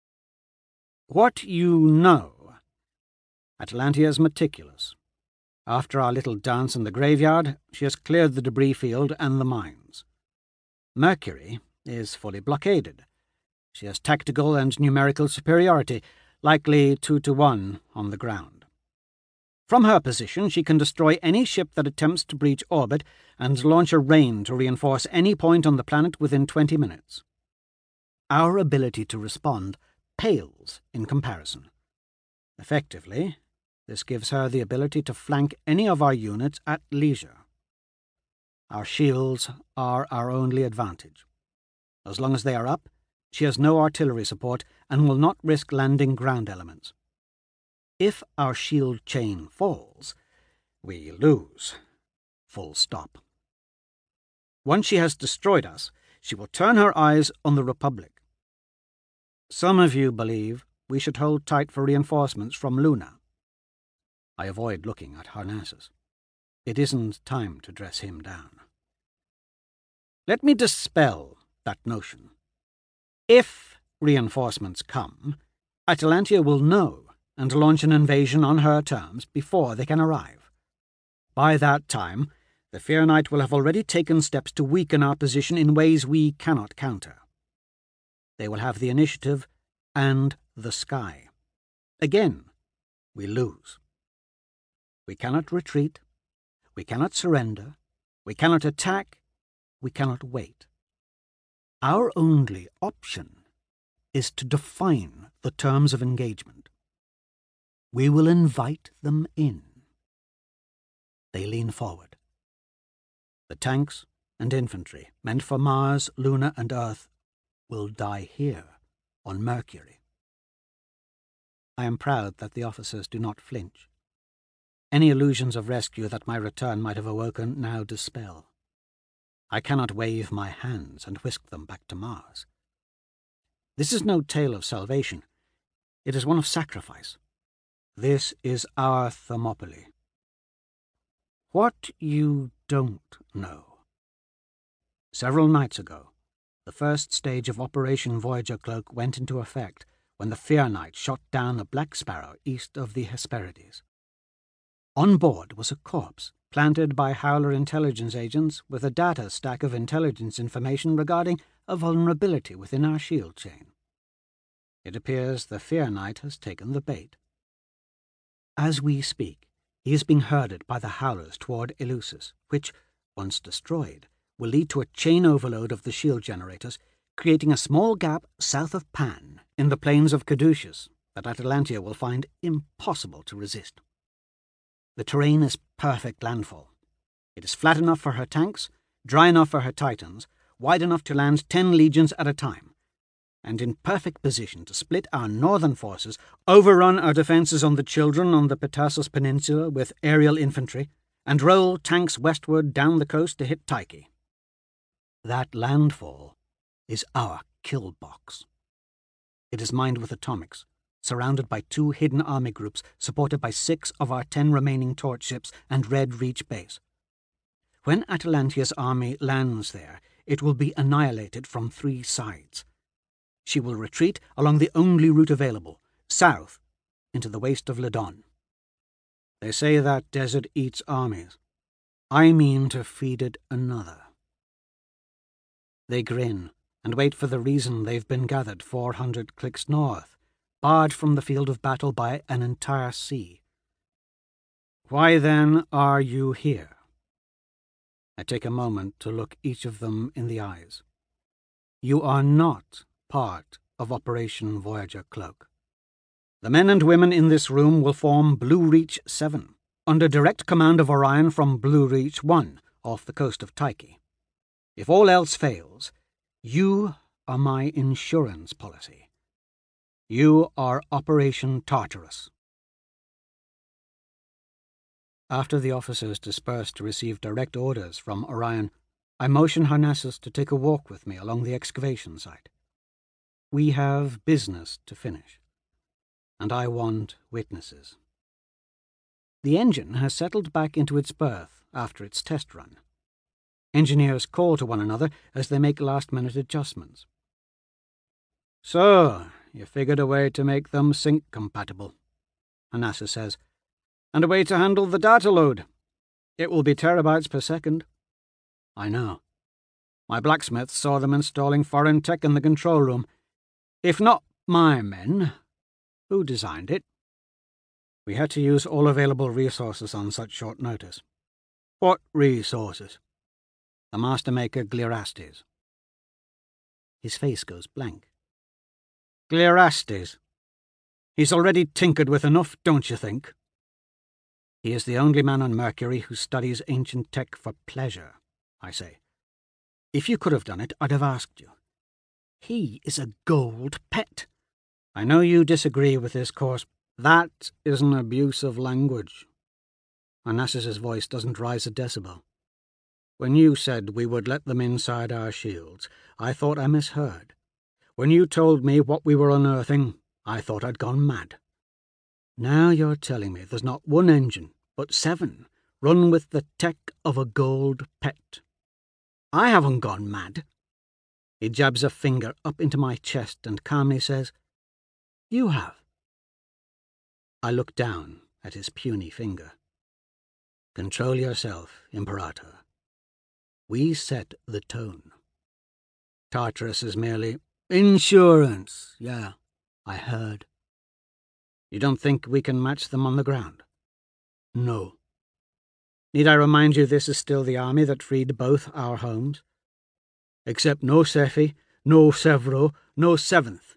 What you know. Atalantia is meticulous. After our little dance in the graveyard, she has cleared the debris field and the mines. Mercury is fully blockaded. She has tactical and numerical superiority, likely two to one on the ground. From her position, she can destroy any ship that attempts to breach orbit and launch a rain to reinforce any point on the planet within twenty minutes. Our ability to respond pales in comparison. Effectively, this gives her the ability to flank any of our units at leisure. Our shields are our only advantage. As long as they are up, she has no artillery support and will not risk landing ground elements. If our shield chain falls, we lose. Full stop. Once she has destroyed us, she will turn her eyes on the Republic. Some of you believe we should hold tight for reinforcements from Luna. I avoid looking at Harnassus. It isn't time to dress him down. Let me dispel that notion. If reinforcements come, Atalantia will know and launch an invasion on her terms before they can arrive. By that time, the Fear Knight will have already taken steps to weaken our position in ways we cannot counter. They will have the initiative and the sky. Again, we lose. We cannot retreat, we cannot surrender, we cannot attack, we cannot wait. Our only option is to define the terms of engagement. We will invite them in. They lean forward. The tanks and infantry, meant for Mars, Luna, and Earth, will die here on Mercury. I am proud that the officers do not flinch. Any illusions of rescue that my return might have awoken now dispel. I cannot wave my hands and whisk them back to Mars. This is no tale of salvation. It is one of sacrifice. This is our Thermopylae. What you don't know. Several nights ago, the first stage of Operation Voyager Cloak went into effect when the Fear Knight shot down a Black Sparrow east of the Hesperides. On board was a corpse planted by Howler intelligence agents with a data stack of intelligence information regarding a vulnerability within our shield chain. It appears the Fear Knight has taken the bait. As we speak, he is being herded by the Howlers toward Eleusis, which, once destroyed, will lead to a chain overload of the shield generators, creating a small gap south of Pan in the plains of Caduceus that Atalantia will find impossible to resist. The terrain is perfect landfall. It is flat enough for her tanks, dry enough for her Titans, wide enough to land ten legions at a time, and in perfect position to split our northern forces, overrun our defences on the Children on the Petassus Peninsula with aerial infantry, and roll tanks westward down the coast to hit Tyche. That landfall is our kill box. It is mined with atomics, surrounded by two hidden army groups supported by six of our ten remaining torch ships and Red Reach base. When Atalantia's army lands there, it will be annihilated from three sides. She will retreat along the only route available, south, into the waste of Ladon. They say that desert eats armies. I mean to feed it another. They grin and wait for the reason they've been gathered four hundred clicks north, barred from the field of battle by an entire sea. Why then are you here? I take a moment to look each of them in the eyes. You are not part of Operation Voyager Cloak. The men and women in this room will form Blue Reach seven, under direct command of Orion from Blue Reach one, off the coast of Tyche. If all else fails, you are my insurance policy. You are Operation Tartarus. After the officers disperse to receive direct orders from Orion, I motion Harnassus to take a walk with me along the excavation site. We have business to finish, and I want witnesses. The engine has settled back into its berth after its test run. Engineers call to one another as they make last-minute adjustments. So, you figured a way to make them sync-compatible, Harnassus says, and a way to handle the data load. It will be terabytes per second. I know. My blacksmith saw them installing foreign tech in the control room. If not my men, who designed it? We had to use all available resources on such short notice. What resources? The master maker Glirastes. His face goes blank. Glirastes? He's already tinkered with enough, don't you think? He is the only man on Mercury who studies ancient tech for pleasure, I say. If you could have done it, I'd have asked you. He is a gold pet. I know you disagree with this course. That is an abuse of language. Harnassus's voice doesn't rise a decibel. When you said we would let them inside our shields, I thought I misheard. When you told me what we were unearthing, I thought I'd gone mad. Now you're telling me there's not one engine, but seven, run with the tech of a gold pet. I haven't gone mad. He jabs a finger up into my chest and calmly says, You have. I look down at his puny finger. Control yourself, Imperator. We set the tone. Tartarus is merely insurance. Yeah, I heard. You don't think we can match them on the ground? No. Need I remind you this is still the army that freed both our homes? Except no Sephi, no Sevro, no Seventh.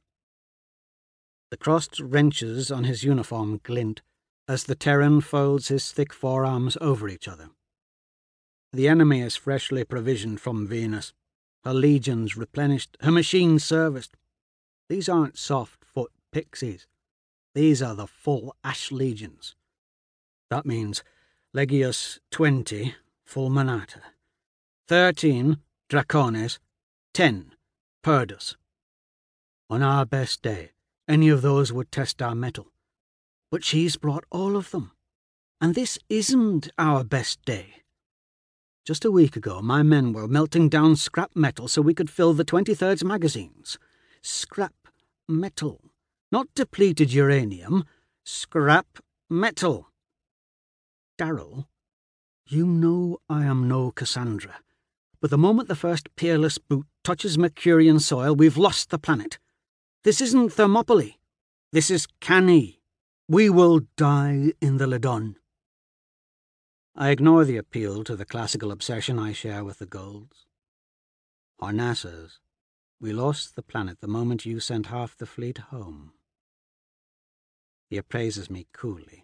The crossed wrenches on his uniform glint as the Terran folds his thick forearms over each other. The enemy is freshly provisioned from Venus, her legions replenished, her machines serviced. These aren't soft-foot pixies. These are the full Ash Legions. That means Legius twenty, Fulminata, thirteen, Dracones, ten, Perdus. On our best day, any of those would test our mettle. But she's brought all of them. And this isn't our best day. Just a week ago, my men were melting down scrap metal so we could fill the twenty-third's magazines. Scrap metal. Not depleted uranium. Scrap metal. Darrell, you know I am no Cassandra, but the moment the first peerless boot touches Mercurian soil, we've lost the planet. This isn't Thermopylae. This is Cannae. We will die in the Ladon. I ignore the appeal to the classical obsession I share with the Golds. Harnassus, we lost the planet the moment you sent half the fleet home. He appraises me coolly.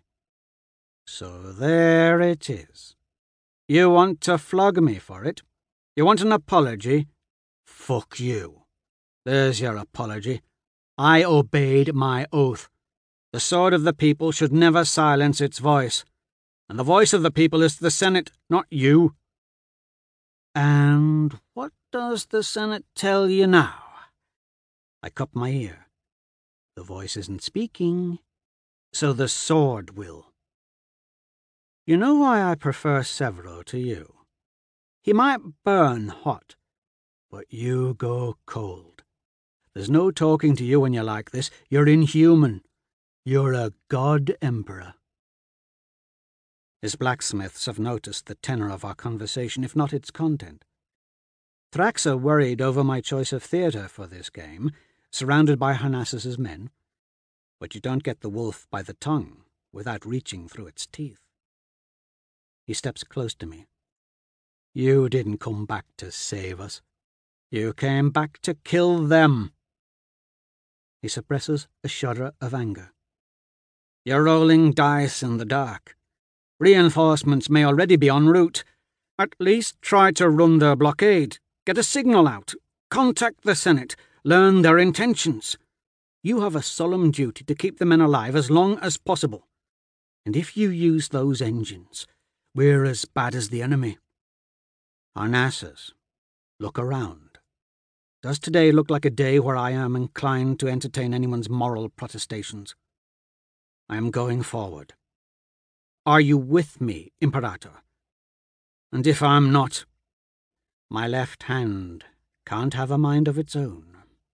So there it is. You want to flog me for it? You want an apology? Fuck you. There's your apology. I obeyed my oath. The sword of the people should never silence its voice. And the voice of the people is the Senate, not you. And what does the Senate tell you now? I cup my ear. The voice isn't speaking, so the sword will. You know why I prefer Severo to you? He might burn hot, but you go cold. There's no talking to you when you're like this. You're inhuman. You're a god emperor. His blacksmiths have noticed the tenor of our conversation, if not its content. Thraxa worried over my choice of theatre for this game, surrounded by Harnassus's men. but you don't get the wolf by the tongue without reaching through its teeth. He steps close to me. You didn't come back to save us. You came back to kill them. He suppresses a shudder of anger. You're rolling dice in the dark. Reinforcements may already be en route. At least try to run their blockade. Get a signal out. Contact the Senate. Learn their intentions. You have a solemn duty to keep the men alive as long as possible. And if you use those engines, we're as bad as the enemy. Arnassus, look around. Does today look like a day where I am inclined to entertain anyone's moral protestations? I am going forward. Are you with me, Imperator? And if I'm not, my left hand can't have a mind of its own.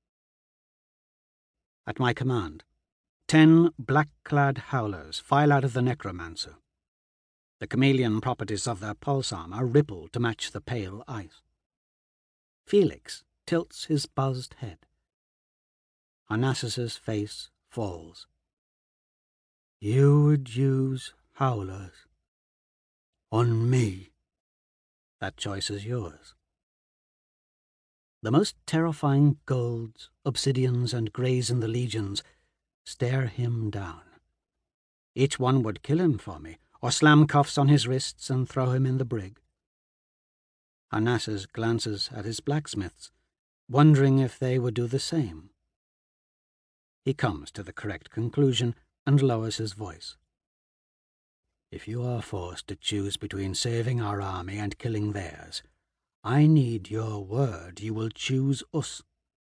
At my command, ten black-clad howlers file out of the necromancer. The chameleon properties of their pulse armor ripple to match the pale ice. Felix tilts his buzzed head. Arnassus's face falls. You would use howlers on me. That choice is yours. The most terrifying golds, obsidians, and greys in the legions stare him down. Each one would kill him for me, or slam cuffs on his wrists and throw him in the brig. Arnassus glances at his blacksmiths, wondering if they would do the same. He comes to the correct conclusion and lowers his voice. If you are forced to choose between saving our army and killing theirs, I need your word you will choose us.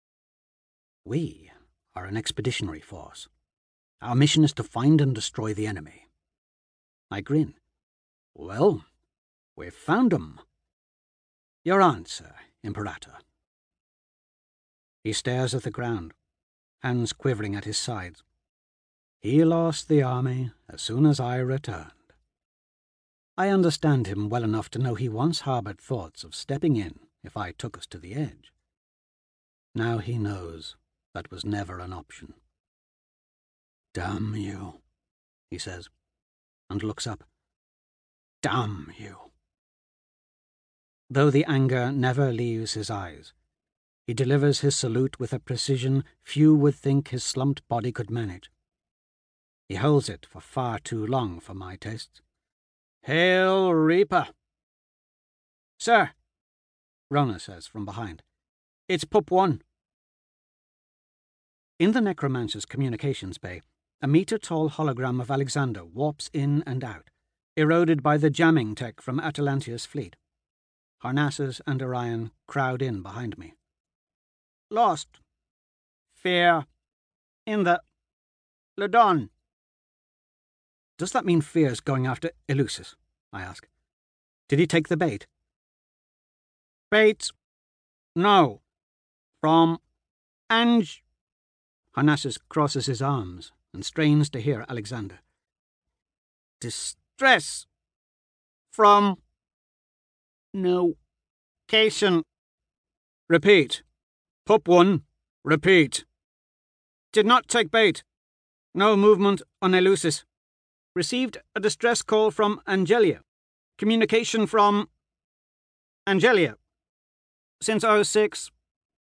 We are an expeditionary force. Our mission is to find and destroy the enemy. I grin. Well, we've found 'em. Your answer, Imperator. He stares at the ground, hands quivering at his sides. He lost the army as soon as I returned. I understand him well enough to know he once harbored thoughts of stepping in if I took us to the edge. Now he knows that was never an option. Damn you, he says, and looks up. Damn you. Though the anger never leaves his eyes, he delivers his salute with a precision few would think his slumped body could manage. He holds it for far too long for my tastes. Hail, Reaper! Sir, Rona says from behind. It's Pup One. In the necromancer's communications bay, a meter-tall hologram of Alexander warps in and out, eroded by the jamming tech from Atalantia's fleet. Arnassus and Orion crowd in behind me. Lost. Fear. In the... Ladon. Does that mean Fear's going after Eleusis? I ask. Did he take the bait? Bait? No. From... Ange... Arnassus crosses his arms and strains to hear Alexander. Distress. From... No. Cation. Repeat. Pup One. Repeat. Did not take bait. No movement on Eleusis. Received a distress call from Angelia. Communication from... Angelia. Since oh six...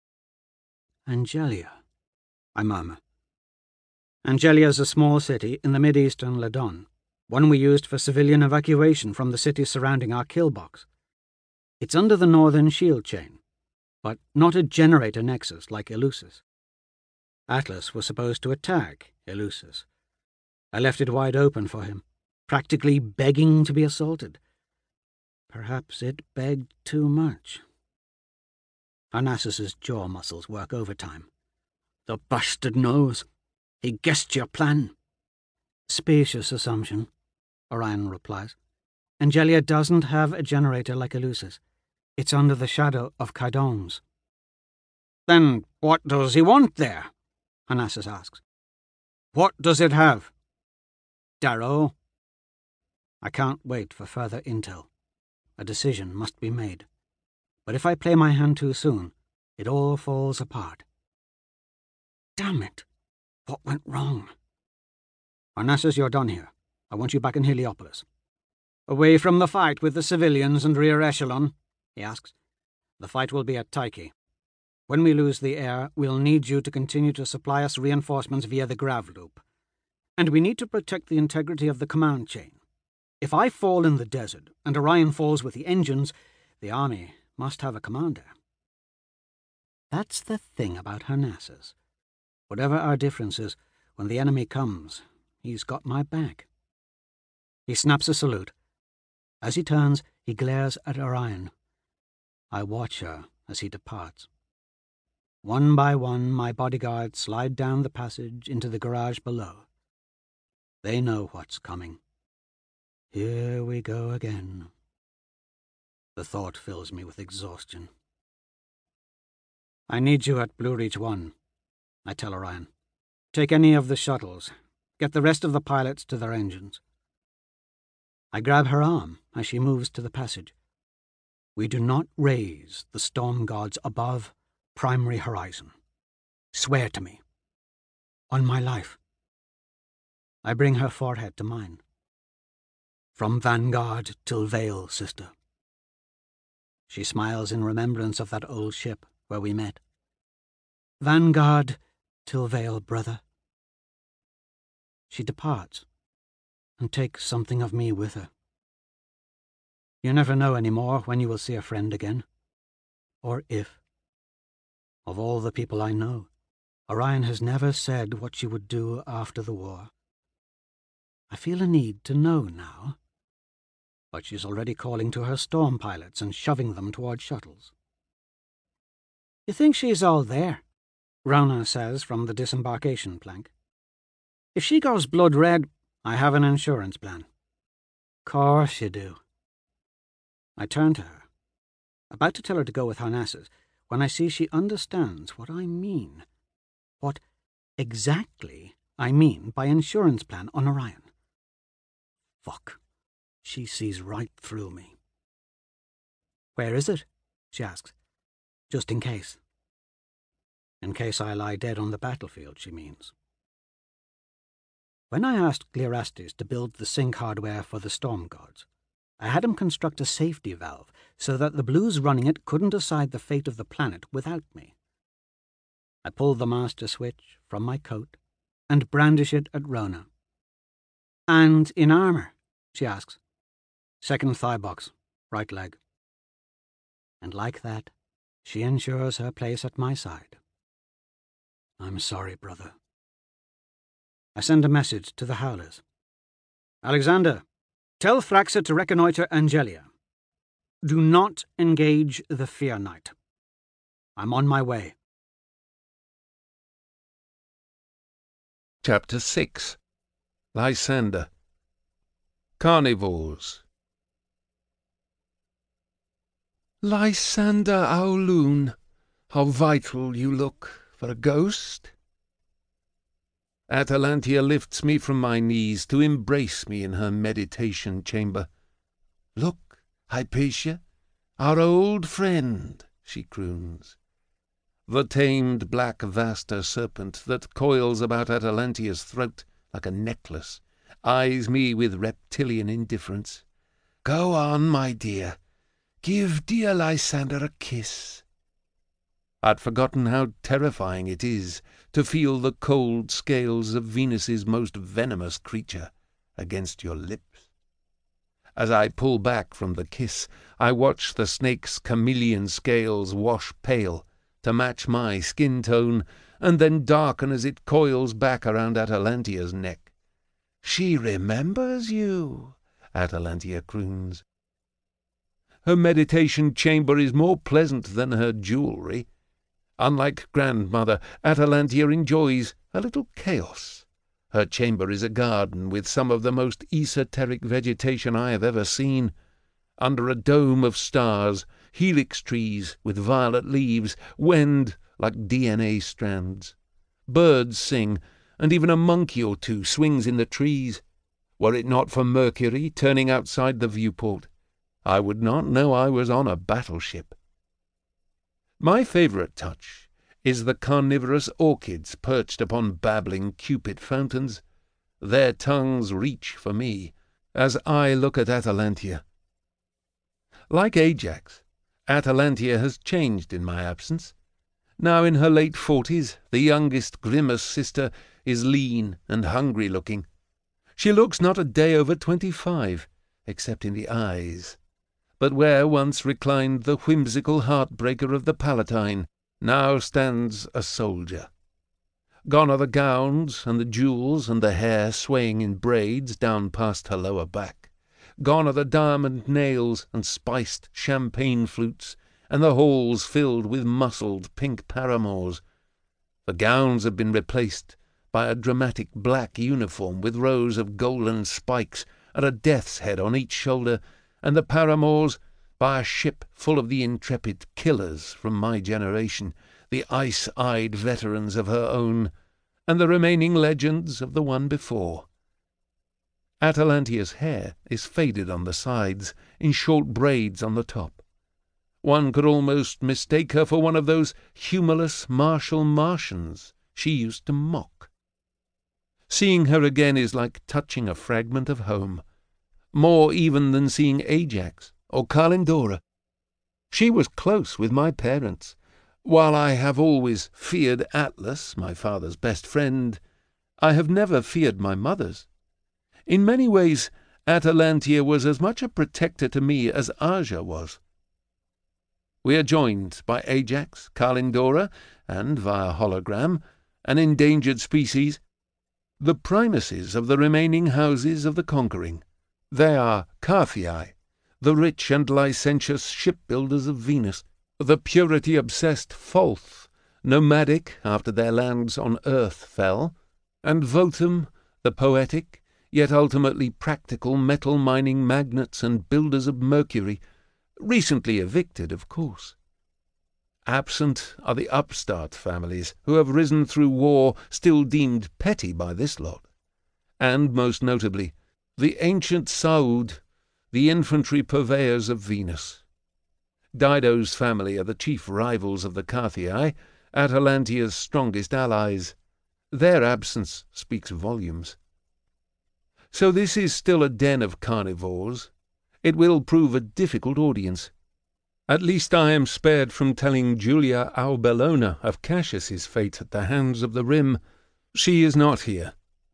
Angelia, I murmur. Angelia's a small city in the mid-eastern Ladon, one we used for civilian evacuation from the cities surrounding our kill box. It's under the northern shield chain, but not a generator nexus like Eleusis. Atlas was supposed to attack Eleusis. I left it wide open for him, practically begging to be assaulted. Perhaps it begged too much. Arnassus's jaw muscles work overtime. The bastard knows. He guessed your plan. Specious assumption, Orion replies. Angelia doesn't have a generator like Eleusis. It's under the shadow of Kaidones. Then what does he want there? Arnassus asks. What does it have? Darrow. I can't wait for further intel. A decision must be made. But if I play my hand too soon, it all falls apart. Damn it! What went wrong? Parnassus, you're done here. I want you back in Heliopolis. Away from the fight with the civilians and rear echelon, he asks. The fight will be at Tyche. When we lose the air, we'll need you to continue to supply us reinforcements via the Grav Loop. And we need to protect the integrity of the command chain. If I fall in the desert, and Orion falls with the engines, the army must have a commander. That's the thing about Parnassus. Whatever our differences, when the enemy comes, he's got my back. He snaps a salute. As he turns, he glares at Orion. I watch her as he departs. One by one, my bodyguards slide down the passage into the garage below. They know what's coming. Here we go again. The thought fills me with exhaustion. I need you at Blue Reach one, I tell Orion. Take any of the shuttles. Get the rest of the pilots to their engines. I grab her arm as she moves to the passage. We do not raise the storm gods above Primary Horizon. Swear to me. On my life. I bring her forehead to mine. From Vanguard till Vale, sister. She smiles in remembrance of that old ship where we met. Vanguard till Vale, brother. She departs and takes something of me with her. You never know any more when you will see a friend again, or if. Of all the people I know, Orion has never said what she would do after the war. I feel a need to know now. But she's already calling to her storm pilots and shoving them toward shuttles. You think she's all there? Rona says from the disembarkation plank. If she goes blood red, I have an insurance plan. Course you do. I turn to her, about to tell her to go with Parnassus, when I see she understands what I mean. What exactly I mean by insurance plan on Orion. Fuck. She sees right through me. Where is it? She asks. Just in case. In case I lie dead on the battlefield, she means. When I asked Gleirastes to build the sync hardware for the storm gods, I had him construct a safety valve so that the Blues running it couldn't decide the fate of the planet without me. I pulled the master switch from my coat and brandish it at Rona. And in armor? She asks. Second thigh box, right leg. And like that, she ensures her place at my side. I'm sorry, brother. I send a message to the Howlers. Alexander, tell Thraxa to reconnoiter Angelia. Do not engage the Fear Knight. I'm on my way. Chapter six. Lysander. Carnivores. Lysander Aulun, how vital you look for a ghost. Atalantia lifts me from my knees to embrace me in her meditation chamber. Look, Hypatia, our old friend, she croons. The tamed black Vasta serpent that coils about Atalantia's throat like a necklace eyes me with reptilian indifference. Go on, my dear. Give dear Lysander a kiss. I'd forgotten how terrifying it is to feel the cold scales of Venus's most venomous creature against your lips. As I pull back from the kiss, I watch the snake's chameleon scales wash pale to match my skin tone, and then darken as it coils back around Atalantia's neck. She remembers you, Atalantia croons. Her meditation chamber is more pleasant than her jewelry. Unlike grandmother, Atalantia enjoys a little chaos. Her chamber is a garden with some of the most esoteric vegetation I have ever seen. Under a dome of stars, helix trees with violet leaves wend like D N A strands. Birds sing, and even a monkey or two swings in the trees. Were it not for Mercury turning outside the viewport, I would not know I was on a battleship. My favourite touch is the carnivorous orchids perched upon babbling Cupid fountains. Their tongues reach for me, as I look at Atalantia. Like Ajax, Atalantia has changed in my absence. Now in her late forties, the youngest Grimace sister is lean and hungry-looking. She looks not a day over twenty-five, except in the eyes. But where once reclined the whimsical heartbreaker of the Palatine, now stands a soldier. Gone are the gowns and the jewels and the hair swaying in braids down past her lower back. Gone are the diamond nails and spiced champagne flutes, and the halls filled with muscled pink paramours. The gowns have been replaced by a dramatic black uniform with rows of golden spikes and a death's head on each shoulder, and the paramours by a ship full of the intrepid killers from my generation, the ice-eyed veterans of her own, and the remaining legends of the one before. Atalantia's hair is faded on the sides, in short braids on the top. One could almost mistake her for one of those humorless martial Martians she used to mock. Seeing her again is like touching a fragment of home, more even than seeing Ajax or Kalindora. She was close with my parents. While I have always feared Atlas, my father's best friend, I have never feared my mother's. In many ways, Atalantia was as much a protector to me as Aja was. We are joined by Ajax, Kalindora, and, via hologram, an endangered species, the primacies of the remaining houses of the conquering. They are Carthii, the rich and licentious shipbuilders of Venus, the purity-obsessed Pholth, nomadic after their lands on earth fell, and Votum, the poetic, yet ultimately practical metal-mining magnates and builders of Mercury, recently evicted, of course. Absent are the upstart families who have risen through war, still deemed petty by this lot, and, most notably, the ancient Saud, the infantry purveyors of Venus. Dido's family are the chief rivals of the Carthii, Atalantia's strongest allies. Their absence speaks volumes. So this is still a den of carnivores. It will prove a difficult audience. At least I am spared from telling Julia Aubellona of Cassius's fate at the hands of the Rim. She is not here.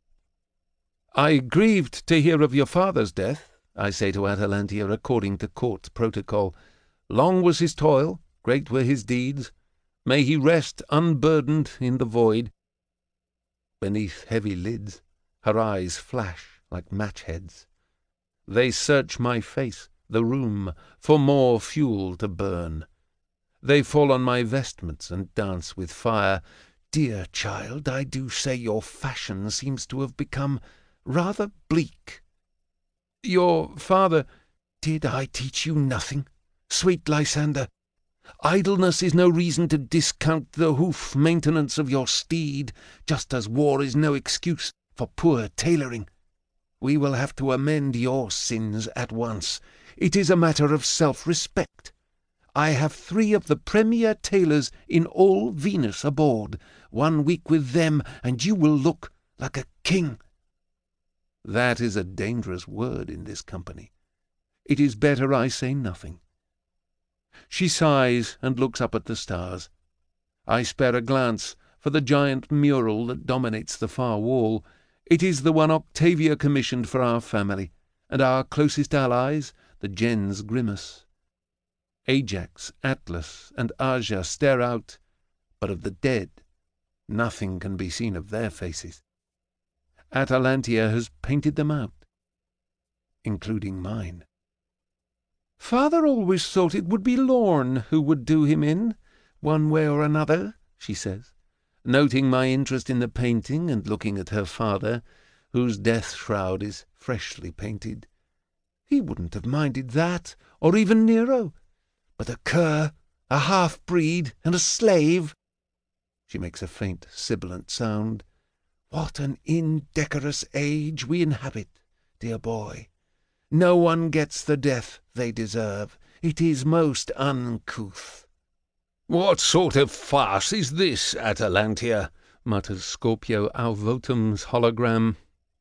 I grieved to hear of your father's death, I say to Atalantia according to court protocol. Long was his toil, great were his deeds. May he rest unburdened in the void. Beneath heavy lids, her eyes flash like match-heads. They search my face, the room, for more fuel to burn. They fall on my vestments and dance with fire. Dear child, I do say your fashion seems to have become rather bleak. Your father— Did I teach you nothing, sweet Lysander? Idleness is no reason to discount the hoof maintenance of your steed, just as war is no excuse for poor tailoring. We will have to amend your sins at once. It is a matter of self-respect. I have three of the premier tailors in all Venus aboard. One week with them, and you will look like a king. That is a dangerous word in this company. It is better I say nothing. She sighs and looks up at the stars. I spare a glance for the giant mural that dominates the far wall. It is the one Octavia commissioned for our family, and our closest allies, the gens Grimace. Ajax, Atlas, and Aja stare out, but of the dead nothing can be seen of their faces. Atalantia has painted them out, including mine. Father always thought it would be Lorn who would do him in, one way or another, she says, noting my interest in the painting and looking at her father, whose death shroud is freshly painted. He wouldn't have minded that, or even Nero. But a cur, a half-breed, and a slave— She makes a faint, sibilant sound. What an indecorous age we inhabit, dear boy. No one gets the death they deserve. It is most uncouth. What sort of farce is this, Atalantia? Mutters Scorpio Alvotum's hologram.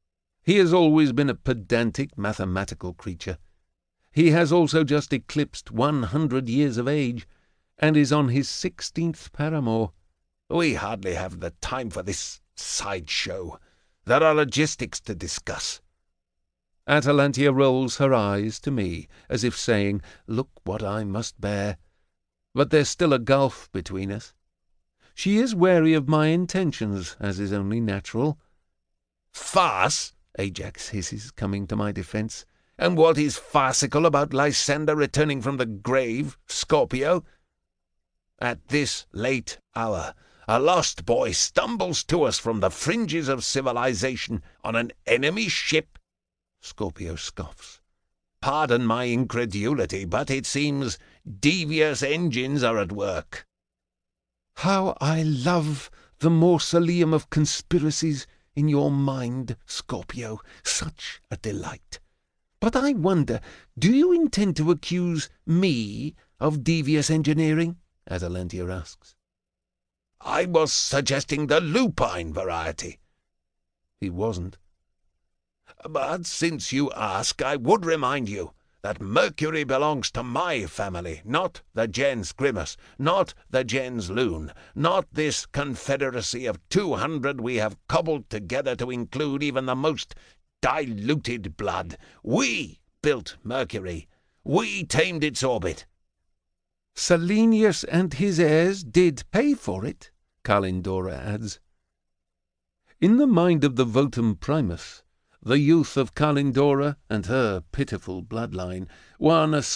He has always been a pedantic, mathematical creature. He has also just eclipsed one hundred years of age, and is on his sixteenth paramour. We hardly have the time for this sideshow. There are logistics to discuss. Atalantia rolls her eyes to me, as if saying, "Look what I must bear." But there's still a gulf between us. She is wary of my intentions, as is only natural. "Farce!" Ajax hisses, coming to my defence. "And what is farcical about Lysander returning from the grave, Scorpio? At this late hour, a lost boy stumbles to us from the fringes of civilization on an enemy ship." Scorpio scoffs. "Pardon my incredulity, but it seems devious engines are at work." How I love the mausoleum of conspiracies in your mind, Scorpio. Such a delight. But I wonder, do you intend to accuse me of devious engineering? Atalantia asks. "I was suggesting the lupine variety." He wasn't. "But since you ask, I would remind you that Mercury belongs to my family, not the gens Grimus, not the gens Lune, not this confederacy of two hundred we have cobbled together to include even the most diluted blood. We built Mercury. We tamed its orbit." "Selenius and his heirs did pay for it," Kalindora adds. In the mind of the Votum Primus, the youth of Kalindora and her pitiful bloodline won a